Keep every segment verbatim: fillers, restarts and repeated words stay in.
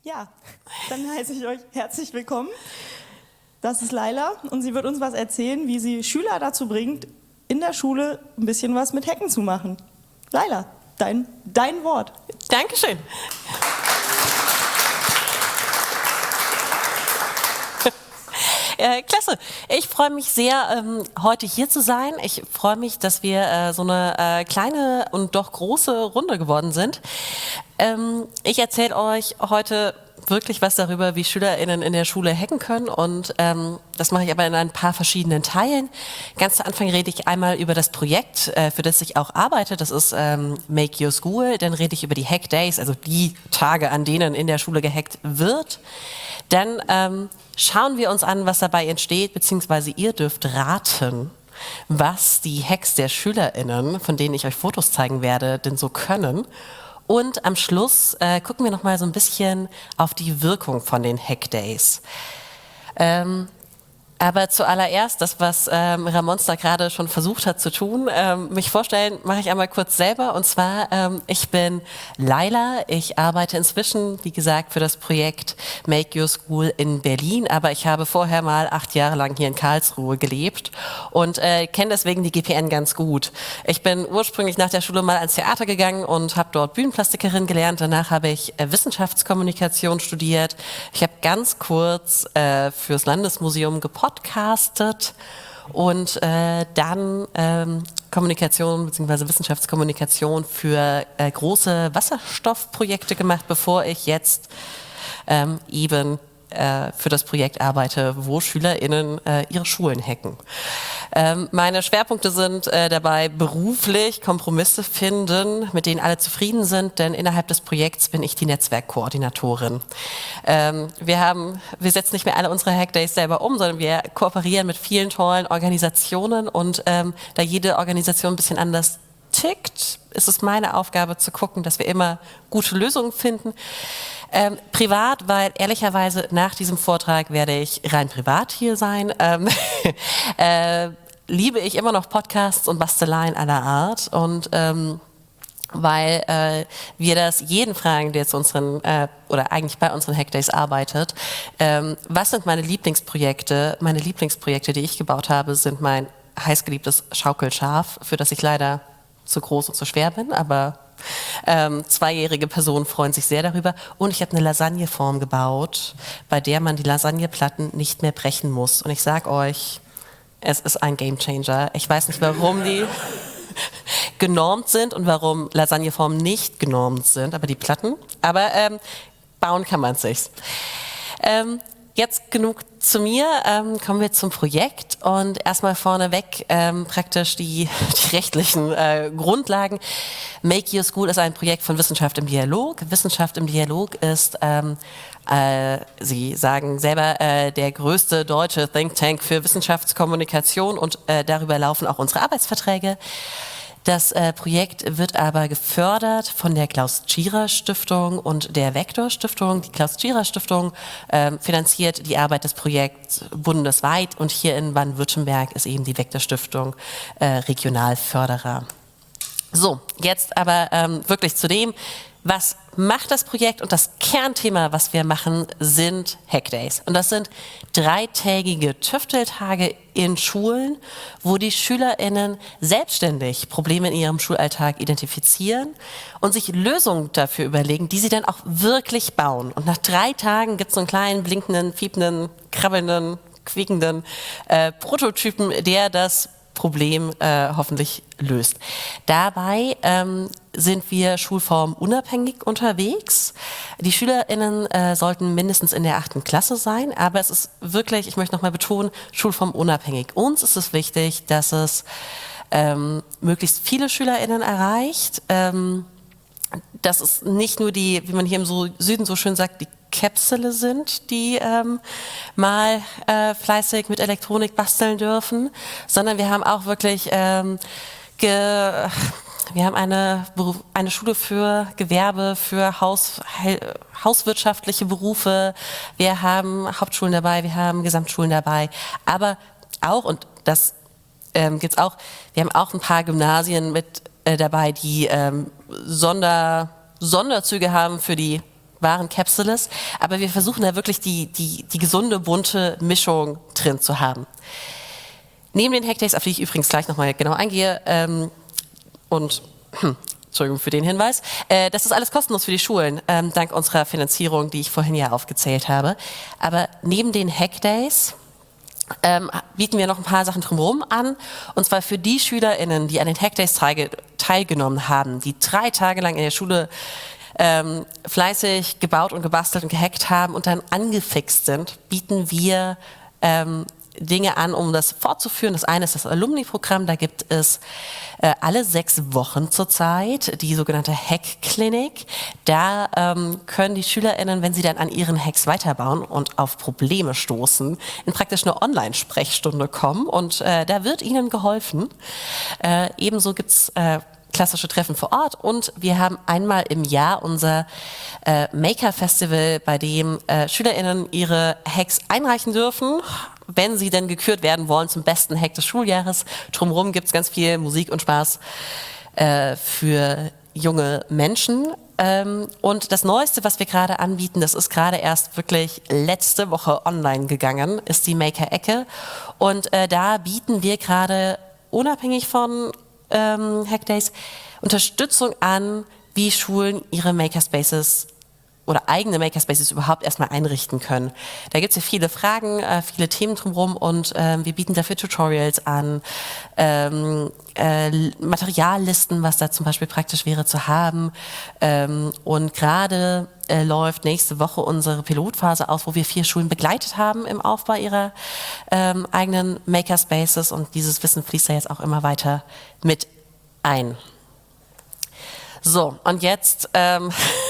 Ja, dann heiße ich euch herzlich willkommen. Das ist Laila und sie wird uns was erzählen, wie sie Schüler dazu bringt, in der Schule ein bisschen was mit Hacken zu machen. Laila, dein, dein Wort. Dankeschön. Äh, klasse. Ich freue mich sehr, ähm, heute hier zu sein. Ich freue mich, dass wir äh, so eine äh, kleine und doch große Runde geworden sind. Ähm, ich erzähle euch heute wirklich was darüber, wie SchülerInnen in der Schule hacken können, und ähm, das mache ich aber in ein paar verschiedenen Teilen. Ganz zu Anfang rede ich einmal über das Projekt, äh, für das ich auch arbeite. Das ist ähm, Make Your School. Dann rede ich über die Hack Days, also die Tage, an denen in der Schule gehackt wird. Dann ähm, schauen wir uns an, was dabei entsteht, beziehungsweise ihr dürft raten, was die Hacks der SchülerInnen, von denen ich euch Fotos zeigen werde, denn so können. Und am Schluss äh, gucken wir noch mal so ein bisschen auf die Wirkung von den Hack Days. Ähm, aber zuallererst, das, was ähm, Ramons da gerade schon versucht hat zu tun, ähm, mich vorstellen, mache ich einmal kurz selber. Und zwar, ähm, ich bin Laila. Ich arbeite inzwischen, wie gesagt, für das Projekt Make Your School in Berlin. Aber ich habe vorher mal acht Jahre lang hier in Karlsruhe gelebt und äh, kenne deswegen die G P N ganz gut. Ich bin ursprünglich nach der Schule mal ans Theater gegangen und habe dort Bühnenplastikerin gelernt. Danach habe ich äh, Wissenschaftskommunikation studiert. Ich habe ganz kurz äh, fürs Landesmuseum gepodcastet und äh, dann ähm, Kommunikation bzw. Wissenschaftskommunikation für äh, große Wasserstoffprojekte gemacht, bevor ich jetzt ähm, eben äh, für das Projekt arbeite, wo SchülerInnen äh, ihre Schulen hacken. Ähm, meine Schwerpunkte sind äh, dabei beruflich Kompromisse finden, mit denen alle zufrieden sind, denn innerhalb des Projekts bin ich die Netzwerkkoordinatorin. Ähm, wir haben, wir setzen nicht mehr alle unsere Hackdays selber um, sondern wir kooperieren mit vielen tollen Organisationen, und ähm, da jede Organisation ein bisschen anders tickt, ist es meine Aufgabe zu gucken, dass wir immer gute Lösungen finden. Ähm, privat, weil ehrlicherweise nach diesem Vortrag werde ich rein privat hier sein, ähm, äh, liebe ich immer noch Podcasts und Basteleien aller Art, und ähm, weil äh, wir das jeden fragen, der zu unseren, äh, oder eigentlich bei unseren Hackdays arbeitet, ähm, was sind meine Lieblingsprojekte? Meine Lieblingsprojekte, die ich gebaut habe, sind mein heißgeliebtes Schaukelschaf, für das ich leider zu groß und zu schwer bin, aber ähm, zweijährige Personen freuen sich sehr darüber. Und ich habe eine Lasagneform gebaut, bei der man die Lasagneplatten nicht mehr brechen muss. Und ich sag euch, es ist ein Gamechanger. Ich weiß nicht, warum die genormt sind und warum Lasagneformen nicht genormt sind, aber die Platten. Aber ähm, bauen kann man sich's. Ähm, Jetzt genug zu mir, ähm, kommen wir zum Projekt, und erstmal vorneweg ähm, praktisch die, die rechtlichen äh, Grundlagen. Make Your School ist ein Projekt von Wissenschaft im Dialog. Wissenschaft im Dialog ist, ähm, äh, Sie sagen selber, äh, der größte deutsche Think Tank für Wissenschaftskommunikation, und äh, darüber laufen auch unsere Arbeitsverträge. Das äh, Projekt wird aber gefördert von der Klaus-Tschira-Stiftung und der Vector-Stiftung. Die Klaus-Tschira-Stiftung äh, finanziert die Arbeit des Projekts bundesweit, und hier in Baden-Württemberg ist eben die Vector-Stiftung äh, Regionalförderer. So, jetzt aber ähm, wirklich zu dem, was macht das Projekt, und das Kernthema, was wir machen, sind Hackdays. Und das sind dreitägige Tüfteltage in Schulen, wo die SchülerInnen selbstständig Probleme in ihrem Schulalltag identifizieren und sich Lösungen dafür überlegen, die sie dann auch wirklich bauen. Und nach drei Tagen gibt es so einen kleinen, blinkenden, fiependen, krabbelnden, quiekenden äh, Prototypen, der das Problem äh, hoffentlich löst. Dabei ähm, sind wir schulformunabhängig unterwegs. Die SchülerInnen äh, sollten mindestens in der achten Klasse sein, aber es ist wirklich, ich möchte nochmal betonen, schulformunabhängig. Uns ist es wichtig, dass es ähm, möglichst viele SchülerInnen erreicht. Ähm, dass es nicht nur die, wie man hier im so Süden so schön sagt, die Käpsele sind, die ähm, mal äh, fleißig mit Elektronik basteln dürfen, sondern wir haben auch wirklich ähm, ge, wir haben eine, eine Schule für Gewerbe, für Haus, hauswirtschaftliche Berufe, wir haben Hauptschulen dabei, wir haben Gesamtschulen dabei, aber auch, und das ähm, gibt's auch, wir haben auch ein paar Gymnasien mit äh, dabei, die ähm, Sonder, Sonderzüge haben für die wahren Capsules, aber wir versuchen da wirklich die, die, die gesunde, bunte Mischung drin zu haben. Neben den Hackdays, auf die ich übrigens gleich nochmal genau eingehe, ähm, und hm, Entschuldigung für den Hinweis, äh, das ist alles kostenlos für die Schulen, ähm, dank unserer Finanzierung, die ich vorhin ja aufgezählt habe. Aber neben den Hackdays ähm, bieten wir noch ein paar Sachen drumherum an, und zwar für die SchülerInnen, die an den Hackdays teil, teilgenommen haben, die drei Tage lang in der Schule ähm, fleißig gebaut und gebastelt und gehackt haben und dann angefixt sind, bieten wir ähm, Dinge an, um das fortzuführen. Das eine ist das Alumni-Programm, da gibt es äh, alle sechs Wochen zurzeit die sogenannte Hack-Klinik. Da ähm, können die SchülerInnen, wenn sie dann an ihren Hacks weiterbauen und auf Probleme stoßen, in praktisch eine Online-Sprechstunde kommen, und äh, da wird ihnen geholfen. Äh, ebenso gibt es äh, klassische Treffen vor Ort, und wir haben einmal im Jahr unser äh, Maker-Festival, bei dem äh, SchülerInnen ihre Hacks einreichen dürfen, wenn sie denn gekürt werden wollen zum besten Hack des Schuljahres. Drumherum gibt es ganz viel Musik und Spaß äh, für junge Menschen. Ähm, und das Neueste, was wir gerade anbieten, das ist gerade erst wirklich letzte Woche online gegangen, ist die Maker-Ecke. Und äh, da bieten wir gerade unabhängig von ähm, Hackdays Unterstützung an, wie Schulen ihre Makerspaces oder eigene Makerspaces überhaupt erstmal einrichten können. Da gibt es ja viele Fragen, äh, viele Themen drumherum, und ähm, wir bieten dafür Tutorials an, ähm, äh, Materiallisten, was da zum Beispiel praktisch wäre zu haben. Ähm, und gerade äh, läuft nächste Woche unsere Pilotphase aus, wo wir vier Schulen begleitet haben im Aufbau ihrer ähm, eigenen Makerspaces, und dieses Wissen fließt da jetzt auch immer weiter mit ein. So, und jetzt ähm,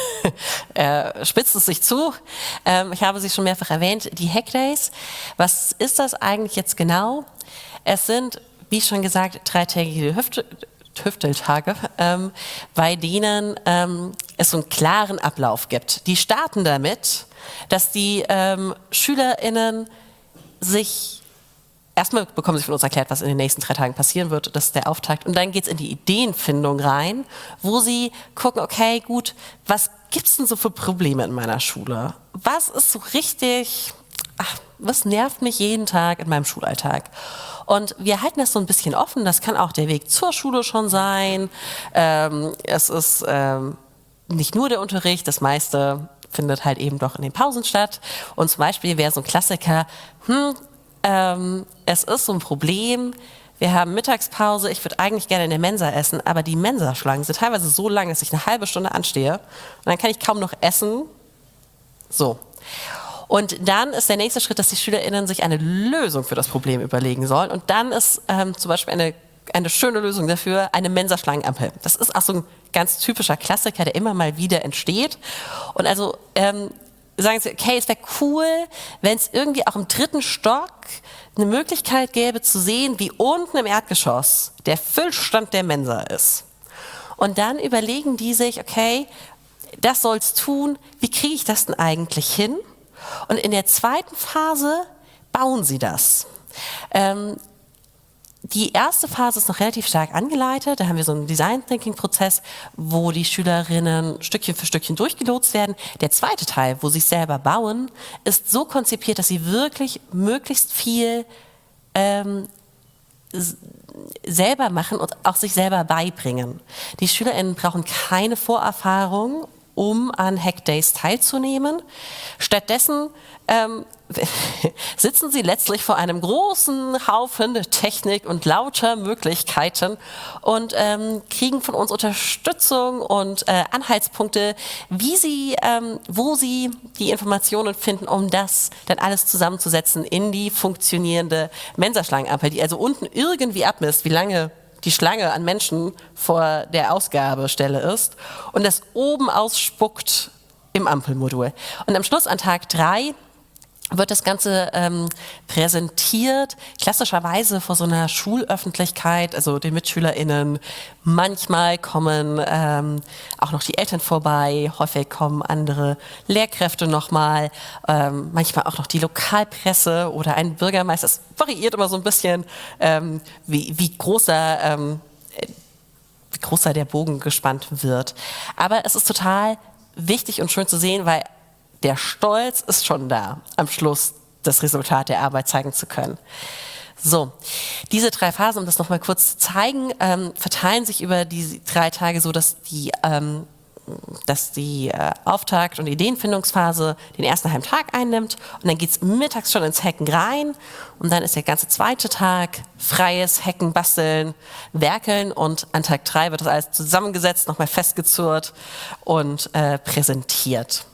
äh, spitzt es sich zu. Ähm, ich habe sie schon mehrfach erwähnt, die Hackdays. Was ist das eigentlich jetzt genau? Es sind, wie schon gesagt, dreitägige Hüft Hüfteltage, ähm, bei denen ähm, es so einen klaren Ablauf gibt. Die starten damit, dass die ähm, SchülerInnen sich erstmal bekommen sie von uns erklärt, was in den nächsten drei Tagen passieren wird. Das ist der Auftakt. Und dann geht es in die Ideenfindung rein, wo sie gucken, okay, gut, was gibt es denn so für Probleme in meiner Schule? Was ist so richtig, ach, was nervt mich jeden Tag in meinem Schulalltag? Und wir halten das so ein bisschen offen. Das kann auch der Weg zur Schule schon sein. Ähm, es ist ähm, nicht nur der Unterricht, das meiste findet halt eben doch in den Pausen statt. Und zum Beispiel wäre so ein Klassiker, hm, Ähm, es ist so ein Problem, wir haben Mittagspause, ich würde eigentlich gerne in der Mensa essen, aber die Mensaschlangen sind teilweise so lang, dass ich eine halbe Stunde anstehe und dann kann ich kaum noch essen. So. Und dann ist der nächste Schritt, dass die SchülerInnen sich eine Lösung für das Problem überlegen sollen, und dann ist ähm, zum Beispiel eine, eine schöne Lösung dafür eine Mensaschlangenampel. Das ist auch so ein ganz typischer Klassiker, der immer mal wieder entsteht. Und also ähm, sagen sie, okay, es wäre cool, wenn es irgendwie auch im dritten Stock eine Möglichkeit gäbe zu sehen, wie unten im Erdgeschoss der Füllstand der Mensa ist. Und dann überlegen die sich, okay, das soll's tun, wie kriege ich das denn eigentlich hin? Und in der zweiten Phase bauen sie das. Ähm, Die erste Phase ist noch relativ stark angeleitet. Da haben wir so einen Design-Thinking-Prozess, wo die SchülerInnen Stückchen für Stückchen durchgelotst werden. Der zweite Teil, wo sie es selber bauen, ist so konzipiert, dass sie wirklich möglichst viel ähm, selber machen und auch sich selber beibringen. Die SchülerInnen brauchen keine Vorerfahrung, um an Hackdays teilzunehmen. Stattdessen ähm, sitzen sie letztlich vor einem großen Haufen Technik und lauter Möglichkeiten und ähm, kriegen von uns Unterstützung und äh, Anhaltspunkte, wie sie, ähm, wo sie die Informationen finden, um das dann alles zusammenzusetzen in die funktionierende Mensaschlangenampel, die also unten irgendwie abmisst, wie lange die Schlange an Menschen vor der Ausgabestelle ist und das oben ausspuckt im Ampelmodul. Und am Schluss an Tag drei wird das Ganze ähm, präsentiert, klassischerweise vor so einer Schulöffentlichkeit, also den MitschülerInnen. Manchmal kommen ähm, auch noch die Eltern vorbei, häufig kommen andere Lehrkräfte nochmal, ähm, manchmal auch noch die Lokalpresse oder ein Bürgermeister. Es variiert immer so ein bisschen, ähm, wie, wie großer ähm, wie großer der Bogen gespannt wird. Aber es ist total wichtig und schön zu sehen, weil der Stolz ist schon da, am Schluss das Resultat der Arbeit zeigen zu können. So, diese drei Phasen, um das nochmal kurz zu zeigen, ähm, verteilen sich über die drei Tage so, dass die, ähm, dass die äh, Auftakt- und Ideenfindungsphase den ersten halben Tag einnimmt und dann geht es mittags schon ins Hacken rein und dann ist der ganze zweite Tag freies Hacken, Basteln, Werkeln und an Tag drei wird das alles zusammengesetzt, nochmal festgezurrt und äh, präsentiert.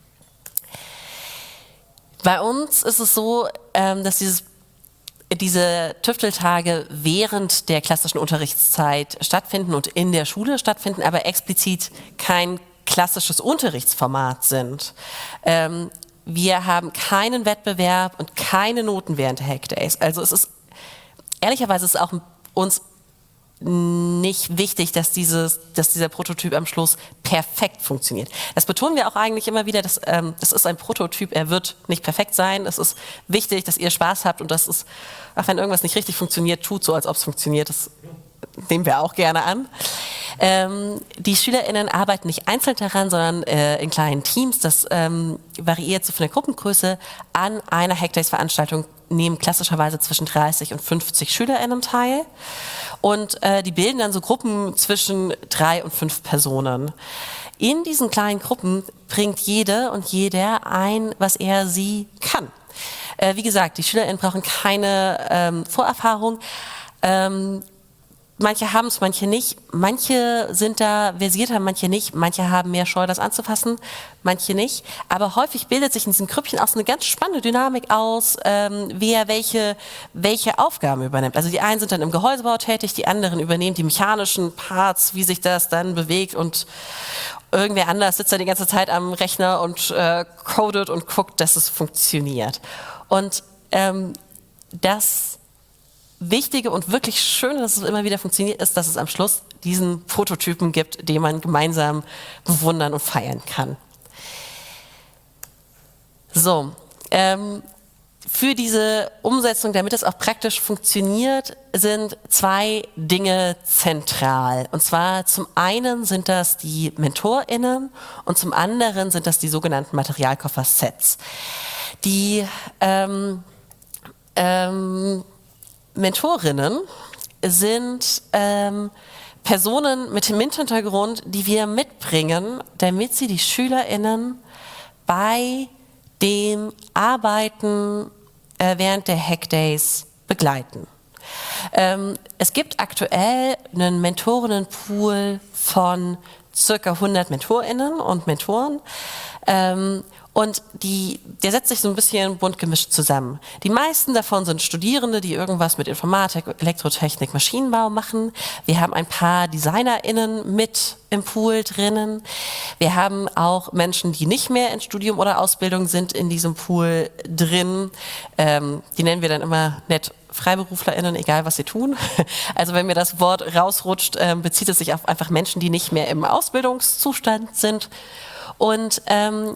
Bei uns ist es so, ähm, dass dieses diese Tüfteltage während der klassischen Unterrichtszeit stattfinden und in der Schule stattfinden, aber explizit kein klassisches Unterrichtsformat sind. Ähm, wir haben keinen Wettbewerb und keine Noten während der Hackdays. Also es ist, ehrlicherweise ist es auch uns nicht wichtig, dass, dieses, dass dieser Prototyp am Schluss perfekt funktioniert. Das betonen wir auch eigentlich immer wieder, dass, ähm, das ist ein Prototyp, er wird nicht perfekt sein. Es ist wichtig, dass ihr Spaß habt und dass es, auch wenn irgendwas nicht richtig funktioniert, tut so, als ob es funktioniert. Das nehmen wir auch gerne an. Ähm, die SchülerInnen arbeiten nicht einzeln daran, sondern äh, in kleinen Teams. Das ähm, variiert so von der Gruppengröße. An einer Hackdays-Veranstaltung nehmen klassischerweise zwischen dreißig und fünfzig SchülerInnen teil. Und äh, die bilden dann so Gruppen zwischen drei und fünf Personen. In diesen kleinen Gruppen bringt jede und jeder ein, was er sie kann. Äh, wie gesagt, die SchülerInnen brauchen keine ähm, Vorerfahrung. Ähm, Manche haben es, manche nicht. Manche sind da versierter, manche nicht. Manche haben mehr Scheu, das anzufassen, manche nicht. Aber häufig bildet sich in diesen Grüppchen auch so eine ganz spannende Dynamik aus, ähm, wer welche, welche Aufgaben übernimmt. Also die einen sind dann im Gehäusebau tätig, die anderen übernehmen die mechanischen Parts, wie sich das dann bewegt und irgendwer anders sitzt da die ganze Zeit am Rechner und äh, codet und guckt, dass es funktioniert. Und ähm, das Wichtige und wirklich Schöne, dass es immer wieder funktioniert, ist, dass es am Schluss diesen Prototypen gibt, den man gemeinsam bewundern und feiern kann. So, ähm, für diese Umsetzung, damit es auch praktisch funktioniert, sind zwei Dinge zentral. Und zwar zum einen sind das die MentorInnen und zum anderen sind das die sogenannten Materialkoffer-Sets. Die ähm, ähm, Mentorinnen sind ähm, Personen mit dem Hintergrund, die wir mitbringen, damit sie die SchülerInnen bei dem Arbeiten äh, während der Hackdays begleiten. Ähm, es gibt aktuell einen Mentorinnenpool von circa hundert MentorInnen und Mentoren. Ähm, Und die, der setzt sich so ein bisschen bunt gemischt zusammen. Die meisten davon sind Studierende, die irgendwas mit Informatik, Elektrotechnik, Maschinenbau machen. Wir haben ein paar DesignerInnen mit im Pool drinnen. Wir haben auch Menschen, die nicht mehr in Studium oder Ausbildung sind, in diesem Pool drin. Ähm, die nennen wir dann immer nett FreiberuflerInnen, egal was sie tun. Also wenn mir das Wort rausrutscht, äh, bezieht es sich auf einfach Menschen, die nicht mehr im Ausbildungszustand sind. Und ähm,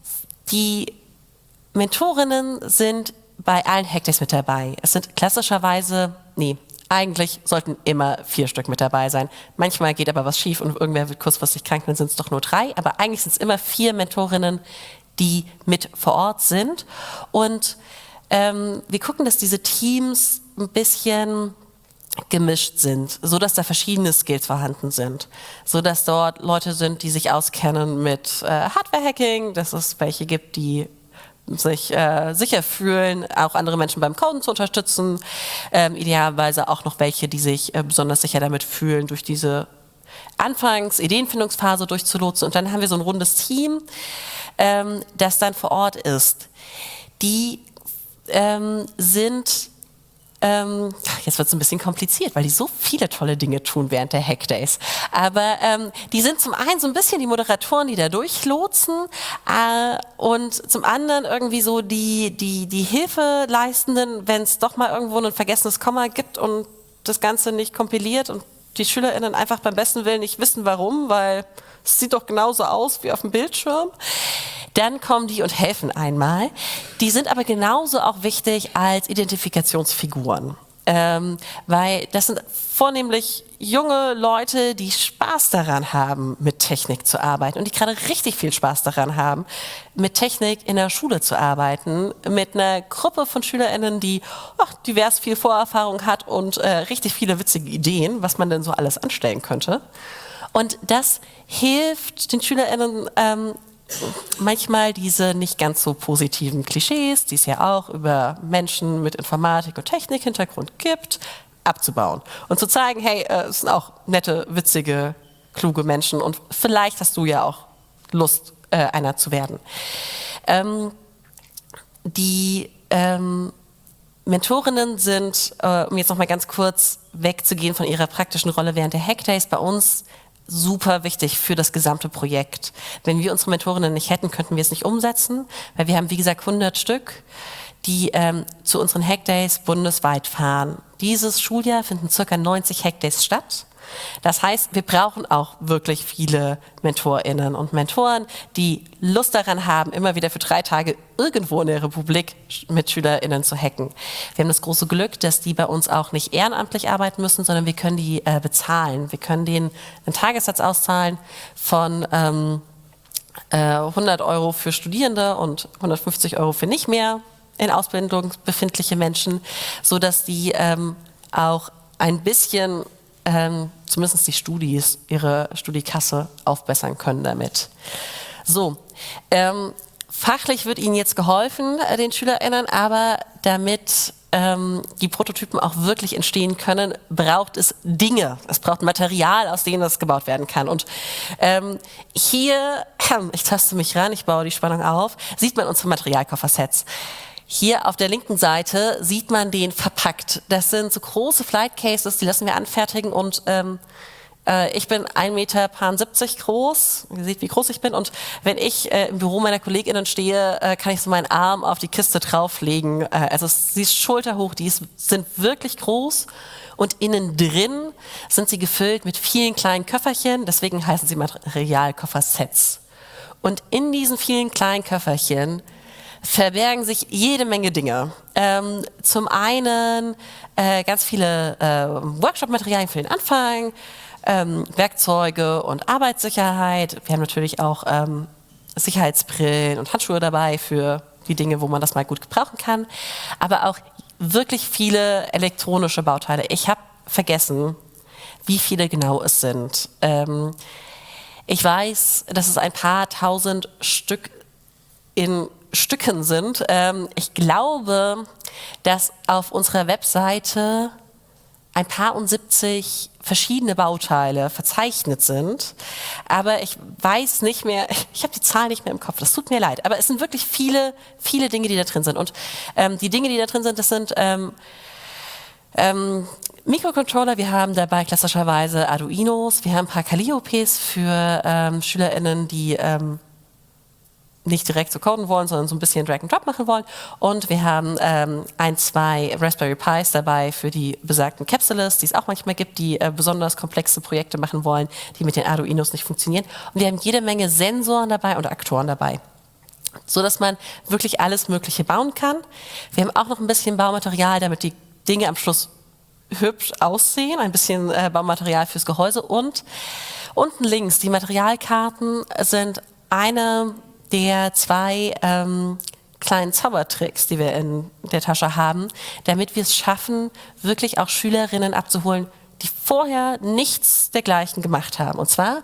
die Mentorinnen sind bei allen Hackdays mit dabei. Es sind klassischerweise, nee, eigentlich sollten immer vier Stück mit dabei sein. Manchmal geht aber was schief und irgendwer wird kurzfristig krank, dann sind es doch nur drei. Aber eigentlich sind es immer vier Mentorinnen, die mit vor Ort sind. Und ähm, wir gucken, dass diese Teams ein bisschen gemischt sind, so dass da verschiedene Skills vorhanden sind, so dass dort Leute sind, die sich auskennen mit äh, Hardware-Hacking, dass es welche gibt, die sich äh, sicher fühlen, auch andere Menschen beim Coden zu unterstützen, ähm, idealerweise auch noch welche, die sich äh, besonders sicher damit fühlen, durch diese Anfangs-Ideenfindungsphase durchzulotsen. Und dann haben wir so ein rundes Team, ähm, das dann vor Ort ist. Die ähm, sind Ähm, jetzt wird es ein bisschen kompliziert, weil die so viele tolle Dinge tun während der Hackdays. Aber ähm, die sind zum einen so ein bisschen die Moderatoren, die da durchlotsen äh, und zum anderen irgendwie so die, die, die Hilfeleistenden, wenn es doch mal irgendwo ein vergessenes Komma gibt und das Ganze nicht kompiliert und die SchülerInnen einfach beim besten Willen nicht wissen, warum, weil es sieht doch genauso aus wie auf dem Bildschirm. Dann kommen die und helfen einmal. Die sind aber genauso auch wichtig als Identifikationsfiguren. Ähm, weil das sind vornehmlich junge Leute, die Spaß daran haben, mit Technik zu arbeiten und die gerade richtig viel Spaß daran haben, mit Technik in der Schule zu arbeiten, mit einer Gruppe von SchülerInnen, die ach, divers viel Vorerfahrung hat und äh, richtig viele witzige Ideen, was man denn so alles anstellen könnte. Und das hilft den SchülerInnen ähm, manchmal diese nicht ganz so positiven Klischees, die es ja auch über Menschen mit Informatik- und Technik-Hintergrund gibt, abzubauen. Und zu zeigen, hey, äh, es sind auch nette, witzige, kluge Menschen und vielleicht hast du ja auch Lust, äh, einer zu werden. Ähm, die ähm, Mentorinnen sind, äh, um jetzt noch mal ganz kurz wegzugehen von ihrer praktischen Rolle während der Hackdays, bei uns super wichtig für das gesamte Projekt. Wenn wir unsere Mentorinnen nicht hätten, könnten wir es nicht umsetzen, weil wir haben, wie gesagt, hundert Stück, die ähm, zu unseren Hackdays bundesweit fahren. Dieses Schuljahr finden ca. neunzig Hackdays statt. Das heißt, wir brauchen auch wirklich viele MentorInnen und Mentoren, die Lust daran haben, immer wieder für drei Tage irgendwo in der Republik mit SchülerInnen zu hacken. Wir haben das große Glück, dass die bei uns auch nicht ehrenamtlich arbeiten müssen, sondern wir können die äh, bezahlen. Wir können denen einen Tagessatz auszahlen von ähm, äh, hundert Euro für Studierende und hundertfünfzig Euro für nicht mehr in Ausbildung befindliche Menschen, sodass die ähm, auch ein bisschen Ähm, zumindest die Studis, ihre Studiekasse aufbessern können damit. So, ähm, fachlich wird Ihnen jetzt geholfen, äh, den SchülerInnen, aber damit ähm, die Prototypen auch wirklich entstehen können, braucht es Dinge. Es braucht Material, aus denen das gebaut werden kann. Und ähm, hier, äh, ich taste mich ran, ich baue die Spannung auf, sieht man unsere Materialkoffersets. Hier auf der linken Seite sieht man den verpackt. Das sind so große Flight Cases, die lassen wir anfertigen und ähm, äh, ich bin ein Meter siebzig groß. Ihr seht, wie groß ich bin. Und wenn ich äh, im Büro meiner KollegInnen stehe, äh, kann ich so meinen Arm auf die Kiste drauflegen. Äh, also sie ist schulterhoch, die ist, sind wirklich groß. Und innen drin sind sie gefüllt mit vielen kleinen Köfferchen. Deswegen heißen sie Materialkoffersets. Und in diesen vielen kleinen Köfferchen verbergen sich jede Menge Dinge. Ähm, zum einen äh, ganz viele äh, Workshop-Materialien für den Anfang, ähm, Werkzeuge und Arbeitssicherheit. Wir haben natürlich auch ähm, Sicherheitsbrillen und Handschuhe dabei für die Dinge, wo man das mal gut gebrauchen kann. Aber auch wirklich viele elektronische Bauteile. Ich habe vergessen, wie viele genau es sind. Ähm, ich weiß, dass es ein paar tausend Stück in Stücken sind. Ähm, ich glaube, dass auf unserer Webseite ein paar und siebzig verschiedene Bauteile verzeichnet sind, aber ich weiß nicht mehr, ich habe die Zahl nicht mehr im Kopf, das tut mir leid, aber es sind wirklich viele, viele Dinge, die da drin sind und ähm, die Dinge, die da drin sind, das sind ähm, ähm, Mikrocontroller, wir haben dabei klassischerweise Arduinos, wir haben ein paar Calliopes für ähm, SchülerInnen, die ähm, nicht direkt so coden wollen, sondern so ein bisschen Drag and Drop machen wollen. Und wir haben ähm, ein, zwei Raspberry Pis dabei für die besagten Capsules, die es auch manchmal gibt, die äh, besonders komplexe Projekte machen wollen, die mit den Arduinos nicht funktionieren. Und wir haben jede Menge Sensoren dabei und Aktoren dabei, so dass man wirklich alles Mögliche bauen kann. Wir haben auch noch ein bisschen Baumaterial, damit die Dinge am Schluss hübsch aussehen, ein bisschen äh, Baumaterial fürs Gehäuse. Und unten links, die Materialkarten sind eine der zwei ähm, kleinen Zaubertricks, die wir in der Tasche haben, damit wir es schaffen, wirklich auch Schülerinnen abzuholen, die vorher nichts dergleichen gemacht haben. Und zwar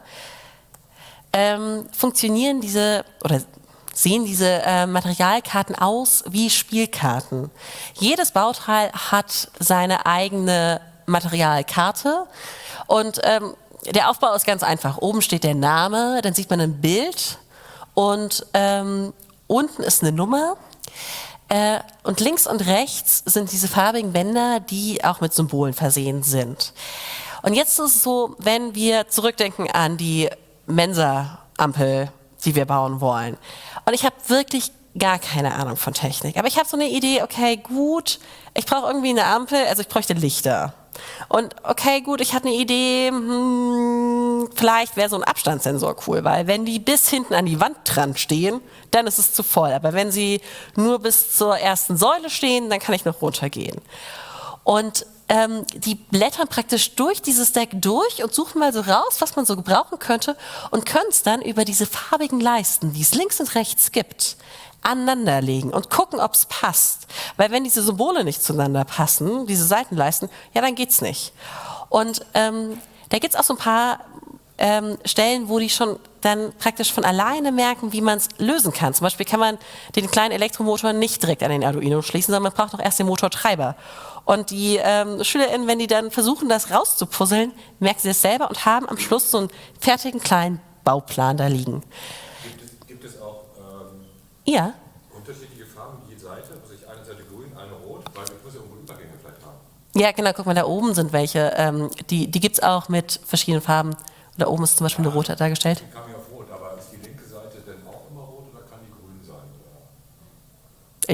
ähm, funktionieren diese oder sehen diese äh, Materialkarten aus wie Spielkarten. Jedes Bauteil hat seine eigene Materialkarte und ähm, der Aufbau ist ganz einfach. Oben steht der Name, dann sieht man ein Bild. Und ähm, unten ist eine Nummer äh, und links und rechts sind diese farbigen Bänder, die auch mit Symbolen versehen sind. Und jetzt ist es so, wenn wir zurückdenken an die Mensa-Ampel, die wir bauen wollen. Und ich habe wirklich gar keine Ahnung von Technik, aber ich habe so eine Idee, okay, gut, ich brauche irgendwie eine Ampel, also ich bräuchte Lichter. Und okay, gut, ich hatte eine Idee, hm, vielleicht wäre so ein Abstandssensor cool, weil wenn die bis hinten an die Wand dran stehen, dann ist es zu voll. Aber wenn sie nur bis zur ersten Säule stehen, dann kann ich noch runtergehen. Und ähm, die blättern praktisch durch dieses Deck durch und suchen mal so raus, was man so gebrauchen könnte und können es dann über diese farbigen Leisten, die es links und rechts gibt, aneinanderlegen und gucken, ob es passt. Weil wenn diese Symbole nicht zueinander passen, diese Seitenleisten, ja, dann geht's nicht. Und ähm, da gibt es auch so ein paar ähm, Stellen, wo die schon dann praktisch von alleine merken, wie man es lösen kann. Zum Beispiel kann man den kleinen Elektromotor nicht direkt an den Arduino schließen, sondern man braucht noch erst den Motortreiber. Und die ähm, SchülerInnen, wenn die dann versuchen, das rauszupuzzeln, merken sie es selber und haben am Schluss so einen fertigen kleinen Bauplan da liegen. Gibt es, gibt es auch ähm, Ja. unterschiedliche Farben je Seite? Also ich eine Seite grün, eine rot, weil ich muss ja irgendwo Übergänge vielleicht haben. Ja, genau, guck mal, da oben sind welche. Ähm, die die gibt es auch mit verschiedenen Farben. Und da oben ist zum Beispiel eine rote dargestellt. Die kam ja auf rot, aber ist die linke Seite denn auch immer rot oder kann die grün sein? Oder? Ich,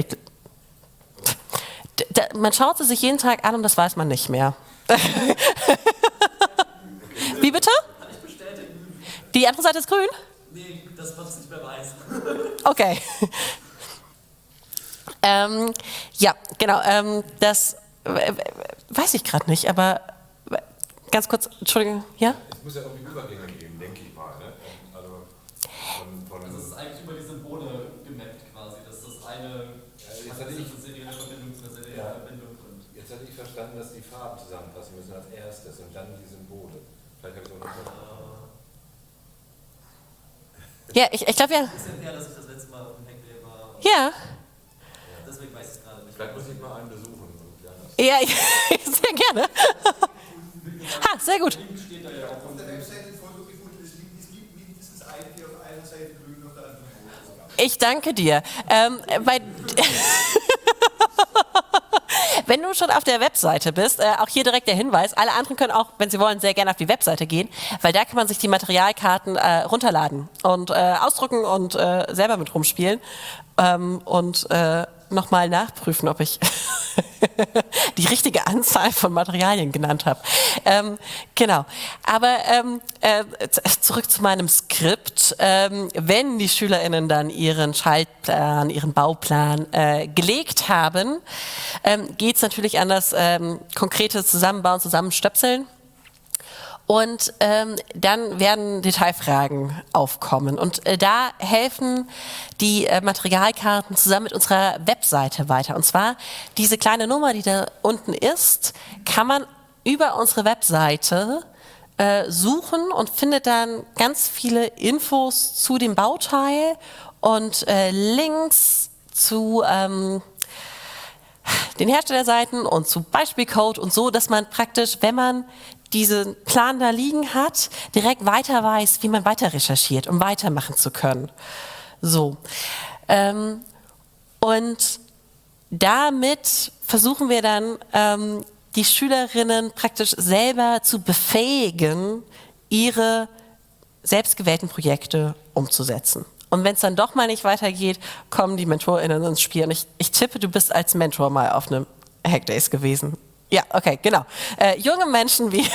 da, man schaut sie sich jeden Tag an und das weiß man nicht mehr. Wie bitte? Kann ich bestätigen? Die andere Seite ist grün? Nee, das was ich nicht mehr weiß. Okay. ähm, ja, genau. Ähm, das äh, weiß ich gerade nicht, aber äh, ganz kurz, Entschuldigung, ja? Es muss ja irgendwie Übergänge geben, denke ich mal. Ne? Also von, von Also es ist eigentlich über die Symbole gemappt quasi, dass das eine Ja, jetzt hatte ich- eine serielle Verbindung zu einer seriellen Ja. Verbindung bringt. Jetzt hatte ich verstanden, dass die Farben zusammenpassen müssen als erstes und dann die Symbole. Vielleicht habe ich es auch nicht verstanden. Ja, ich, ich glaube ja. Ein bisschen her, dass ich das letzte Mal auf dem Hackday war. Und Ja. deswegen weiß ich es gerade nicht. Vielleicht muss ich mal einen besuchen und lernen das. Ja, sehr gerne. Ha, sehr gut. Steht da ja auch. Auf der Webseite ein Foto gefunden, es liegt, es liegt mindestens ein, die auf einer Seite grün, auf der anderen rot. Ich danke dir. Ähm, bei Wenn du schon auf der Webseite bist, äh, auch hier direkt der Hinweis, alle anderen können auch, wenn sie wollen, sehr gerne auf die Webseite gehen, weil da kann man sich die Materialkarten äh, runterladen und äh, ausdrucken und äh, selber mit rumspielen ähm, und äh, nochmal nachprüfen, ob ich die richtige Anzahl von Materialien genannt habe. Ähm, genau. Aber ähm, äh, zurück zu meinem Skript. Ähm, wenn die SchülerInnen dann ihren Schaltplan, ihren Bauplan äh, gelegt haben, ähm, geht es natürlich an das ähm, konkrete Zusammenbauen, Zusammenstöpseln. Und ähm, dann werden Detailfragen aufkommen. Und äh, da helfen die äh, Materialkarten zusammen mit unserer Webseite weiter. Und zwar diese kleine Nummer, die da unten ist, kann man über unsere Webseite äh, suchen und findet dann ganz viele Infos zu dem Bauteil und äh, Links zu ähm, den Herstellerseiten und zu Beispielcode und so, dass man praktisch, wenn man diesen Plan da liegen hat, direkt weiter weiß, wie man weiter recherchiert, um weitermachen zu können. So. Ähm, und damit versuchen wir dann, ähm, die Schülerinnen praktisch selber zu befähigen, ihre selbstgewählten Projekte umzusetzen. Und wenn es dann doch mal nicht weitergeht, kommen die MentorInnen ins Spiel. Und ich, ich tippe, du bist als Mentor mal auf einem Hackdays gewesen. Ja, okay, genau. Äh, junge Menschen wie,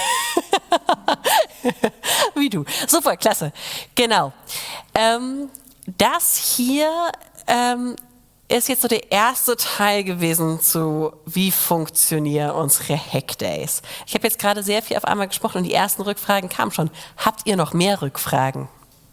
wie du. Super, klasse. Genau. Ähm, das hier ähm, ist jetzt so der erste Teil gewesen zu, wie funktionieren unsere Hackdays. Ich habe jetzt gerade sehr viel auf einmal gesprochen und die ersten Rückfragen kamen schon. Habt ihr noch mehr Rückfragen?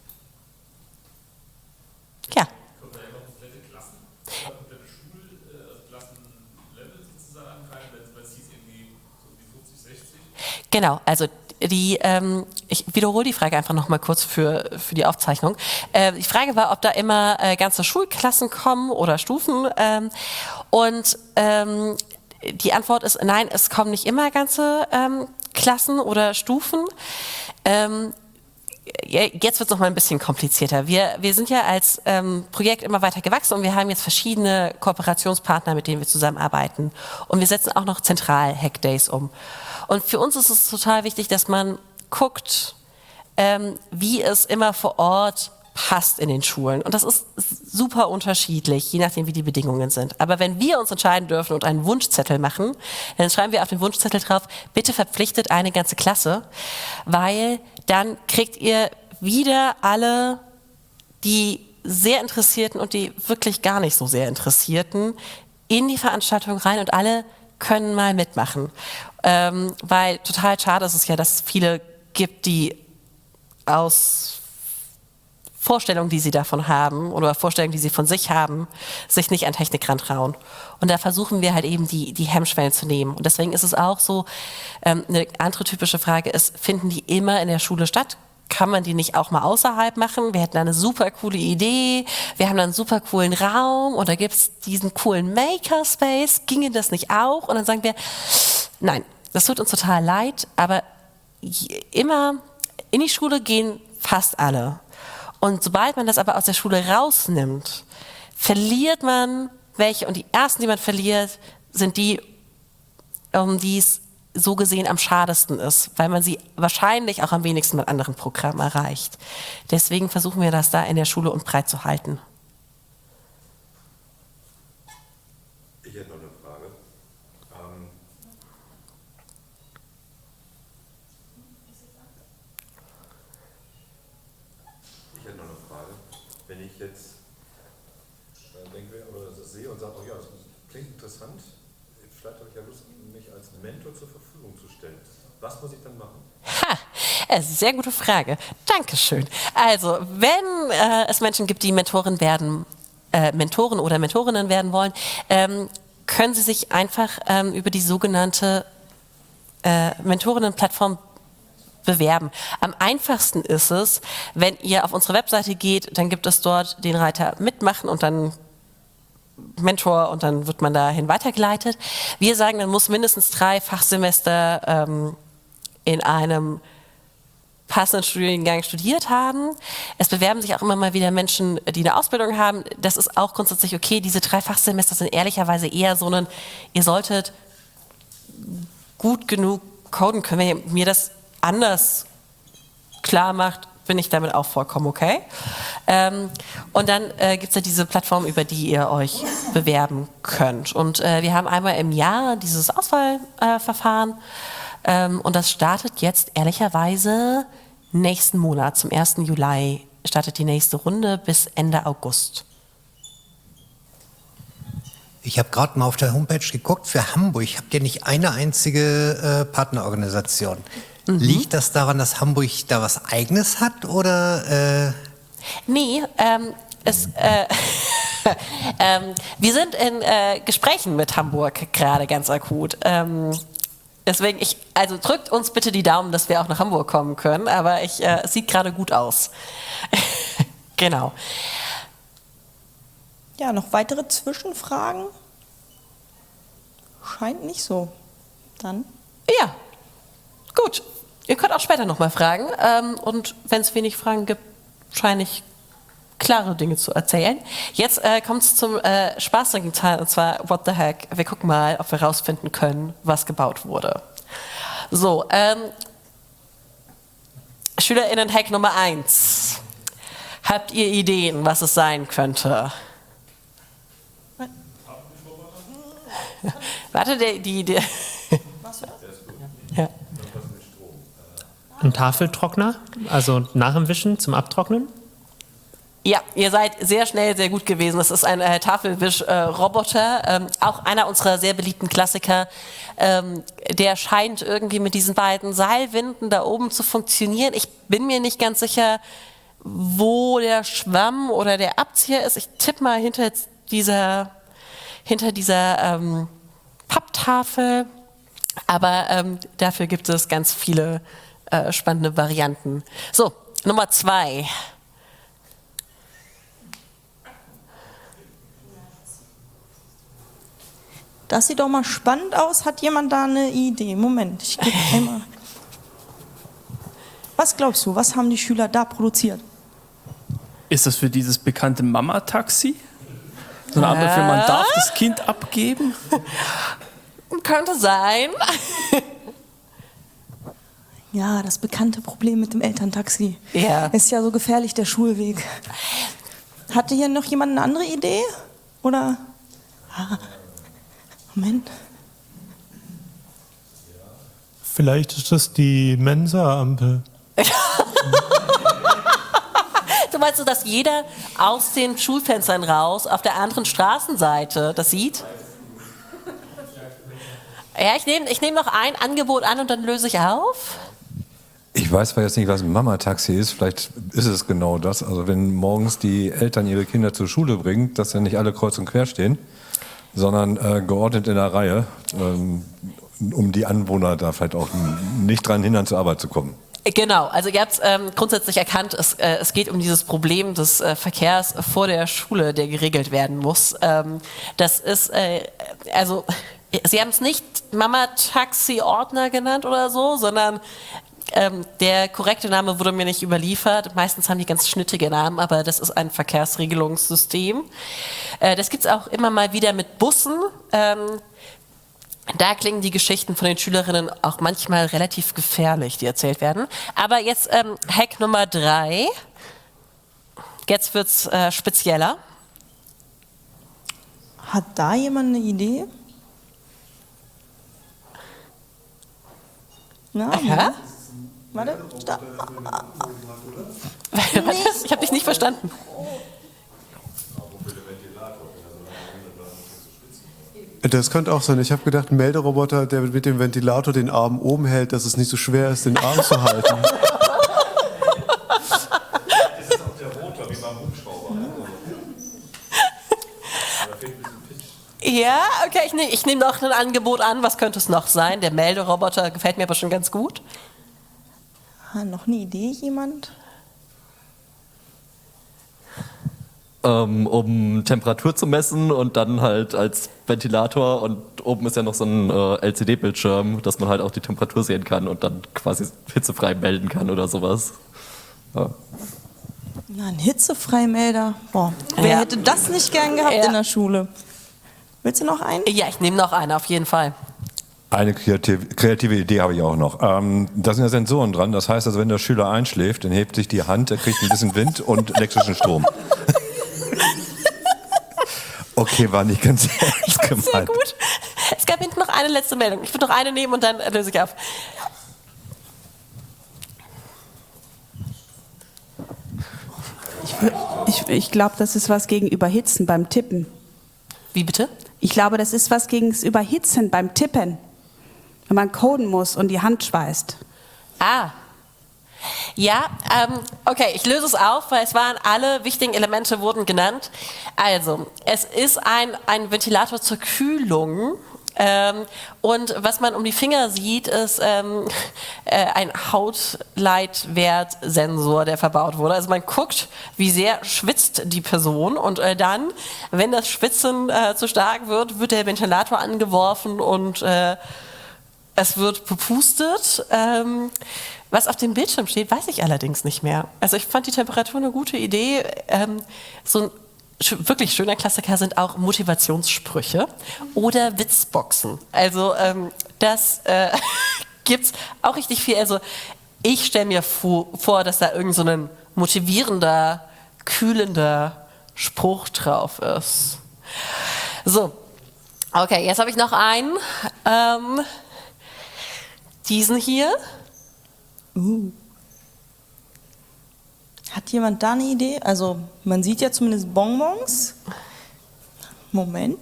Ja. Kommt da ja noch komplette Klassen, oder komplette Schul, äh, also Klassenlevel sozusagen rein, weil es hieß irgendwie so wie fünfzig, sechzig. Genau, also die, ähm, ich wiederhole die Frage einfach nochmal kurz für, für die Aufzeichnung. Äh, die Frage war, ob da immer äh, ganze Schulklassen kommen oder Stufen. Ähm, und ähm, die Antwort ist nein, es kommen nicht immer ganze ähm, Klassen oder Stufen. Ähm, Jetzt wird es noch mal ein bisschen komplizierter. Wir, wir sind ja als ähm, Projekt immer weiter gewachsen und wir haben jetzt verschiedene Kooperationspartner, mit denen wir zusammenarbeiten. Und wir setzen auch noch zentral Hackdays um. Und für uns ist es total wichtig, dass man guckt, ähm, wie es immer vor Ort passt in den Schulen. Und das ist super unterschiedlich, je nachdem, wie die Bedingungen sind. Aber wenn wir uns entscheiden dürfen und einen Wunschzettel machen, dann schreiben wir auf den Wunschzettel drauf, bitte verpflichtet eine ganze Klasse, weil dann kriegt ihr wieder alle die sehr Interessierten und die wirklich gar nicht so sehr Interessierten in die Veranstaltung rein und alle können mal mitmachen. Ähm, weil total schade ist es ja, dass es viele gibt, die aus Vorstellungen, die sie davon haben oder Vorstellungen, die sie von sich haben, sich nicht an Technik rantrauen. Und da versuchen wir halt eben die, die Hemmschwellen zu nehmen. Und deswegen ist es auch so, ähm, eine andere typische Frage ist, finden die immer in der Schule statt? Kann man die nicht auch mal außerhalb machen? Wir hätten da eine super coole Idee, wir haben da einen super coolen Raum und da gibt es diesen coolen Makerspace, ginge das nicht auch? Und dann sagen wir, nein, das tut uns total leid, aber immer in die Schule gehen fast alle. Und sobald man das aber aus der Schule rausnimmt, verliert man welche. Und die ersten, die man verliert, sind die, um die es so gesehen am schadesten ist, weil man sie wahrscheinlich auch am wenigsten mit anderen Programmen erreicht. Deswegen versuchen wir das da in der Schule und breit zu halten. Ich hätte noch eine Frage. Ähm, ich hätte noch eine Frage. Wenn ich jetzt äh, denke oder das sehe und sage, oh ja, das klingt interessant, vielleicht habe ich ja Lust, mich als Mentor zur Verfügung zu stellen. Was muss ich dann machen? Ha, äh, sehr gute Frage. Dankeschön. Also, wenn äh, es Menschen gibt, die Mentoren werden, äh, Mentoren oder Mentorinnen werden wollen, ähm, können sie sich einfach ähm, über die sogenannte äh, Mentorinnenplattform bewerben. Am einfachsten ist es, wenn ihr auf unsere Webseite geht, dann gibt es dort den Reiter Mitmachen und dann Mentor und dann wird man dahin weitergeleitet. Wir sagen, man muss mindestens drei Fachsemester ähm, in einem passenden Studiengang studiert haben. Es bewerben sich auch immer mal wieder Menschen, die eine Ausbildung haben. Das ist auch grundsätzlich okay. Diese drei Fachsemester sind ehrlicherweise eher so ein, ihr solltet gut genug coden können. Wenn ihr mir das anders klar macht, bin ich damit auch vollkommen okay. Ähm, und dann äh, gibt es ja diese Plattform, über die ihr euch bewerben könnt. Und äh, wir haben einmal im Jahr dieses Auswahlverfahren äh, ähm, und das startet jetzt ehrlicherweise nächsten Monat, zum ersten Juli startet die nächste Runde bis Ende August. Ich habe gerade mal auf der Homepage geguckt, für Hamburg habt ihr nicht eine einzige äh, Partnerorganisation. Mhm. Liegt das daran, dass Hamburg da was Eigenes hat oder? Äh Nee, ähm, es, äh, ähm, wir sind in äh, Gesprächen mit Hamburg gerade ganz akut. Ähm, deswegen, ich, also drückt uns bitte die Daumen, dass wir auch nach Hamburg kommen können, aber ich, äh, es sieht gerade gut aus. Genau. Ja, noch weitere Zwischenfragen? Scheint nicht so. Dann? Ja, gut. Ihr könnt auch später nochmal fragen. Ähm, und wenn es wenig Fragen gibt, scheine ich klare Dinge zu erzählen. Jetzt äh, kommt es zum äh, spaßigen Teil, und zwar What the heck. Wir gucken mal, ob wir rausfinden können, was gebaut wurde. So, ähm, SchülerInnen-Hack Nummer eins. Habt ihr Ideen, was es sein könnte? Warte, der, die, die. Ja. Ein Tafeltrockner, also nach dem Wischen zum Abtrocknen? Ja, ihr seid sehr schnell, sehr gut gewesen. Das ist ein äh, Tafelwisch-Roboter, äh, ähm, auch einer unserer sehr beliebten Klassiker. Ähm, der scheint irgendwie mit diesen beiden Seilwinden da oben zu funktionieren. Ich bin mir nicht ganz sicher, wo der Schwamm oder der Abzieher ist. Ich tippe mal hinter dieser, hinter dieser ähm, Papptafel. Aber ähm, dafür gibt es ganz viele äh, spannende Varianten. So, Nummer zwei. Das sieht doch mal spannend aus. Hat jemand da eine Idee? Moment, ich gebe einmal. Was glaubst du, was haben die Schüler da produziert? Ist das für dieses bekannte Mama-Taxi? So eine Art dafür, man darf das Kind abgeben? Könnte sein. Ja, das bekannte Problem mit dem Elterntaxi. Ja. Ist ja so gefährlich, der Schulweg. Hatte hier noch jemand eine andere Idee? Oder? Ah, Moment. Vielleicht ist das die Mensa-Ampel. Du meinst so, dass jeder aus den Schulfenstern raus auf der anderen Straßenseite das sieht? Ja, ich nehme ich nehm noch ein Angebot an und dann löse ich auf. Ich weiß zwar jetzt nicht, was ein Mama-Taxi ist, vielleicht ist es genau das. Also wenn morgens die Eltern ihre Kinder zur Schule bringen, dass ja nicht alle kreuz und quer stehen, sondern äh, geordnet in der Reihe, ähm, um die Anwohner da vielleicht auch nicht dran hindern, zur Arbeit zu kommen. Genau, also ihr habt ähm, grundsätzlich erkannt, es, äh, es geht um dieses Problem des äh, Verkehrs vor der Schule, der geregelt werden muss. Ähm, das ist, äh, also Sie haben es nicht Mama-Taxi-Ordner genannt oder so, sondern ähm, der korrekte Name wurde mir nicht überliefert. Meistens haben die ganz schnittige Namen, aber das ist ein Verkehrsregelungssystem. Äh, das gibt es auch immer mal wieder mit Bussen. Ähm, Da klingen die Geschichten von den Schülerinnen auch manchmal relativ gefährlich, die erzählt werden. Aber jetzt ähm, Hack Nummer drei. Jetzt wird es äh, spezieller. Hat da jemand eine Idee? Na, Aha. warte, da. Warte, ich habe dich nicht verstanden. Das könnte auch sein. Ich habe gedacht, ein Melderoboter, der mit dem Ventilator den Arm oben hält, dass es nicht so schwer ist, den Arm zu halten. Das ist auch der Rotor, wie beim Hubschrauber. Da fehlt ein bisschen Pitch. Ja, okay, ich nehme ich nehm noch ein Angebot an. Was könnte es noch sein? Der Melderoboter gefällt mir aber schon ganz gut. Ah, noch eine Idee, jemand? Ähm, um Temperatur zu messen und dann halt als Ventilator und oben ist ja noch so ein äh, L C D-Bildschirm, dass man halt auch die Temperatur sehen kann und dann quasi hitzefrei melden kann oder sowas. Ja. Na, ein Hitzefreimelder. Boah, wer Ja. hätte das nicht gern gehabt Ja. in der Schule? Willst du noch einen? Ja, ich nehme noch einen, auf jeden Fall. Eine kreative, kreative Idee habe ich auch noch. Ähm, da sind ja Sensoren dran. Das heißt, also, wenn der Schüler einschläft, dann hebt sich die Hand, er kriegt ein bisschen Wind und elektrischen Strom. Okay, war nicht ganz ernst gemeint. Sehr gut. Es gab hinten noch eine letzte Meldung. Ich würde noch eine nehmen und dann löse ich auf. Ich, ich glaube, das ist was gegen Überhitzen beim Tippen. Wie bitte? Ich glaube, das ist was gegen das Überhitzen beim Tippen. Wenn man coden muss und die Hand schweißt. Ah. Ja, ähm, okay, ich löse es auf, weil es waren alle wichtigen Elemente wurden genannt. Also, es ist ein, ein Ventilator zur Kühlung. Ähm, und was man um die Finger sieht, ist ähm, äh, ein Hautleitwertsensor, der verbaut wurde. Also man guckt, wie sehr schwitzt die Person und äh, dann, wenn das Schwitzen äh, zu stark wird, wird der Ventilator angeworfen und äh, es wird bepustet. Ähm, was auf dem Bildschirm steht, weiß ich allerdings nicht mehr. Also ich fand die Temperatur eine gute Idee. Ähm, so ein wirklich schöner Klassiker sind auch Motivationssprüche oder Witzboxen. Also ähm, das äh, gibt's auch richtig viel. Also ich stelle mir vor, vor, dass da irgend so ein motivierender, kühlender Spruch drauf ist. So, okay, jetzt habe ich noch einen. Ähm, diesen hier. Uh. Hat jemand da eine Idee? Also man sieht ja zumindest Bonbons. Moment.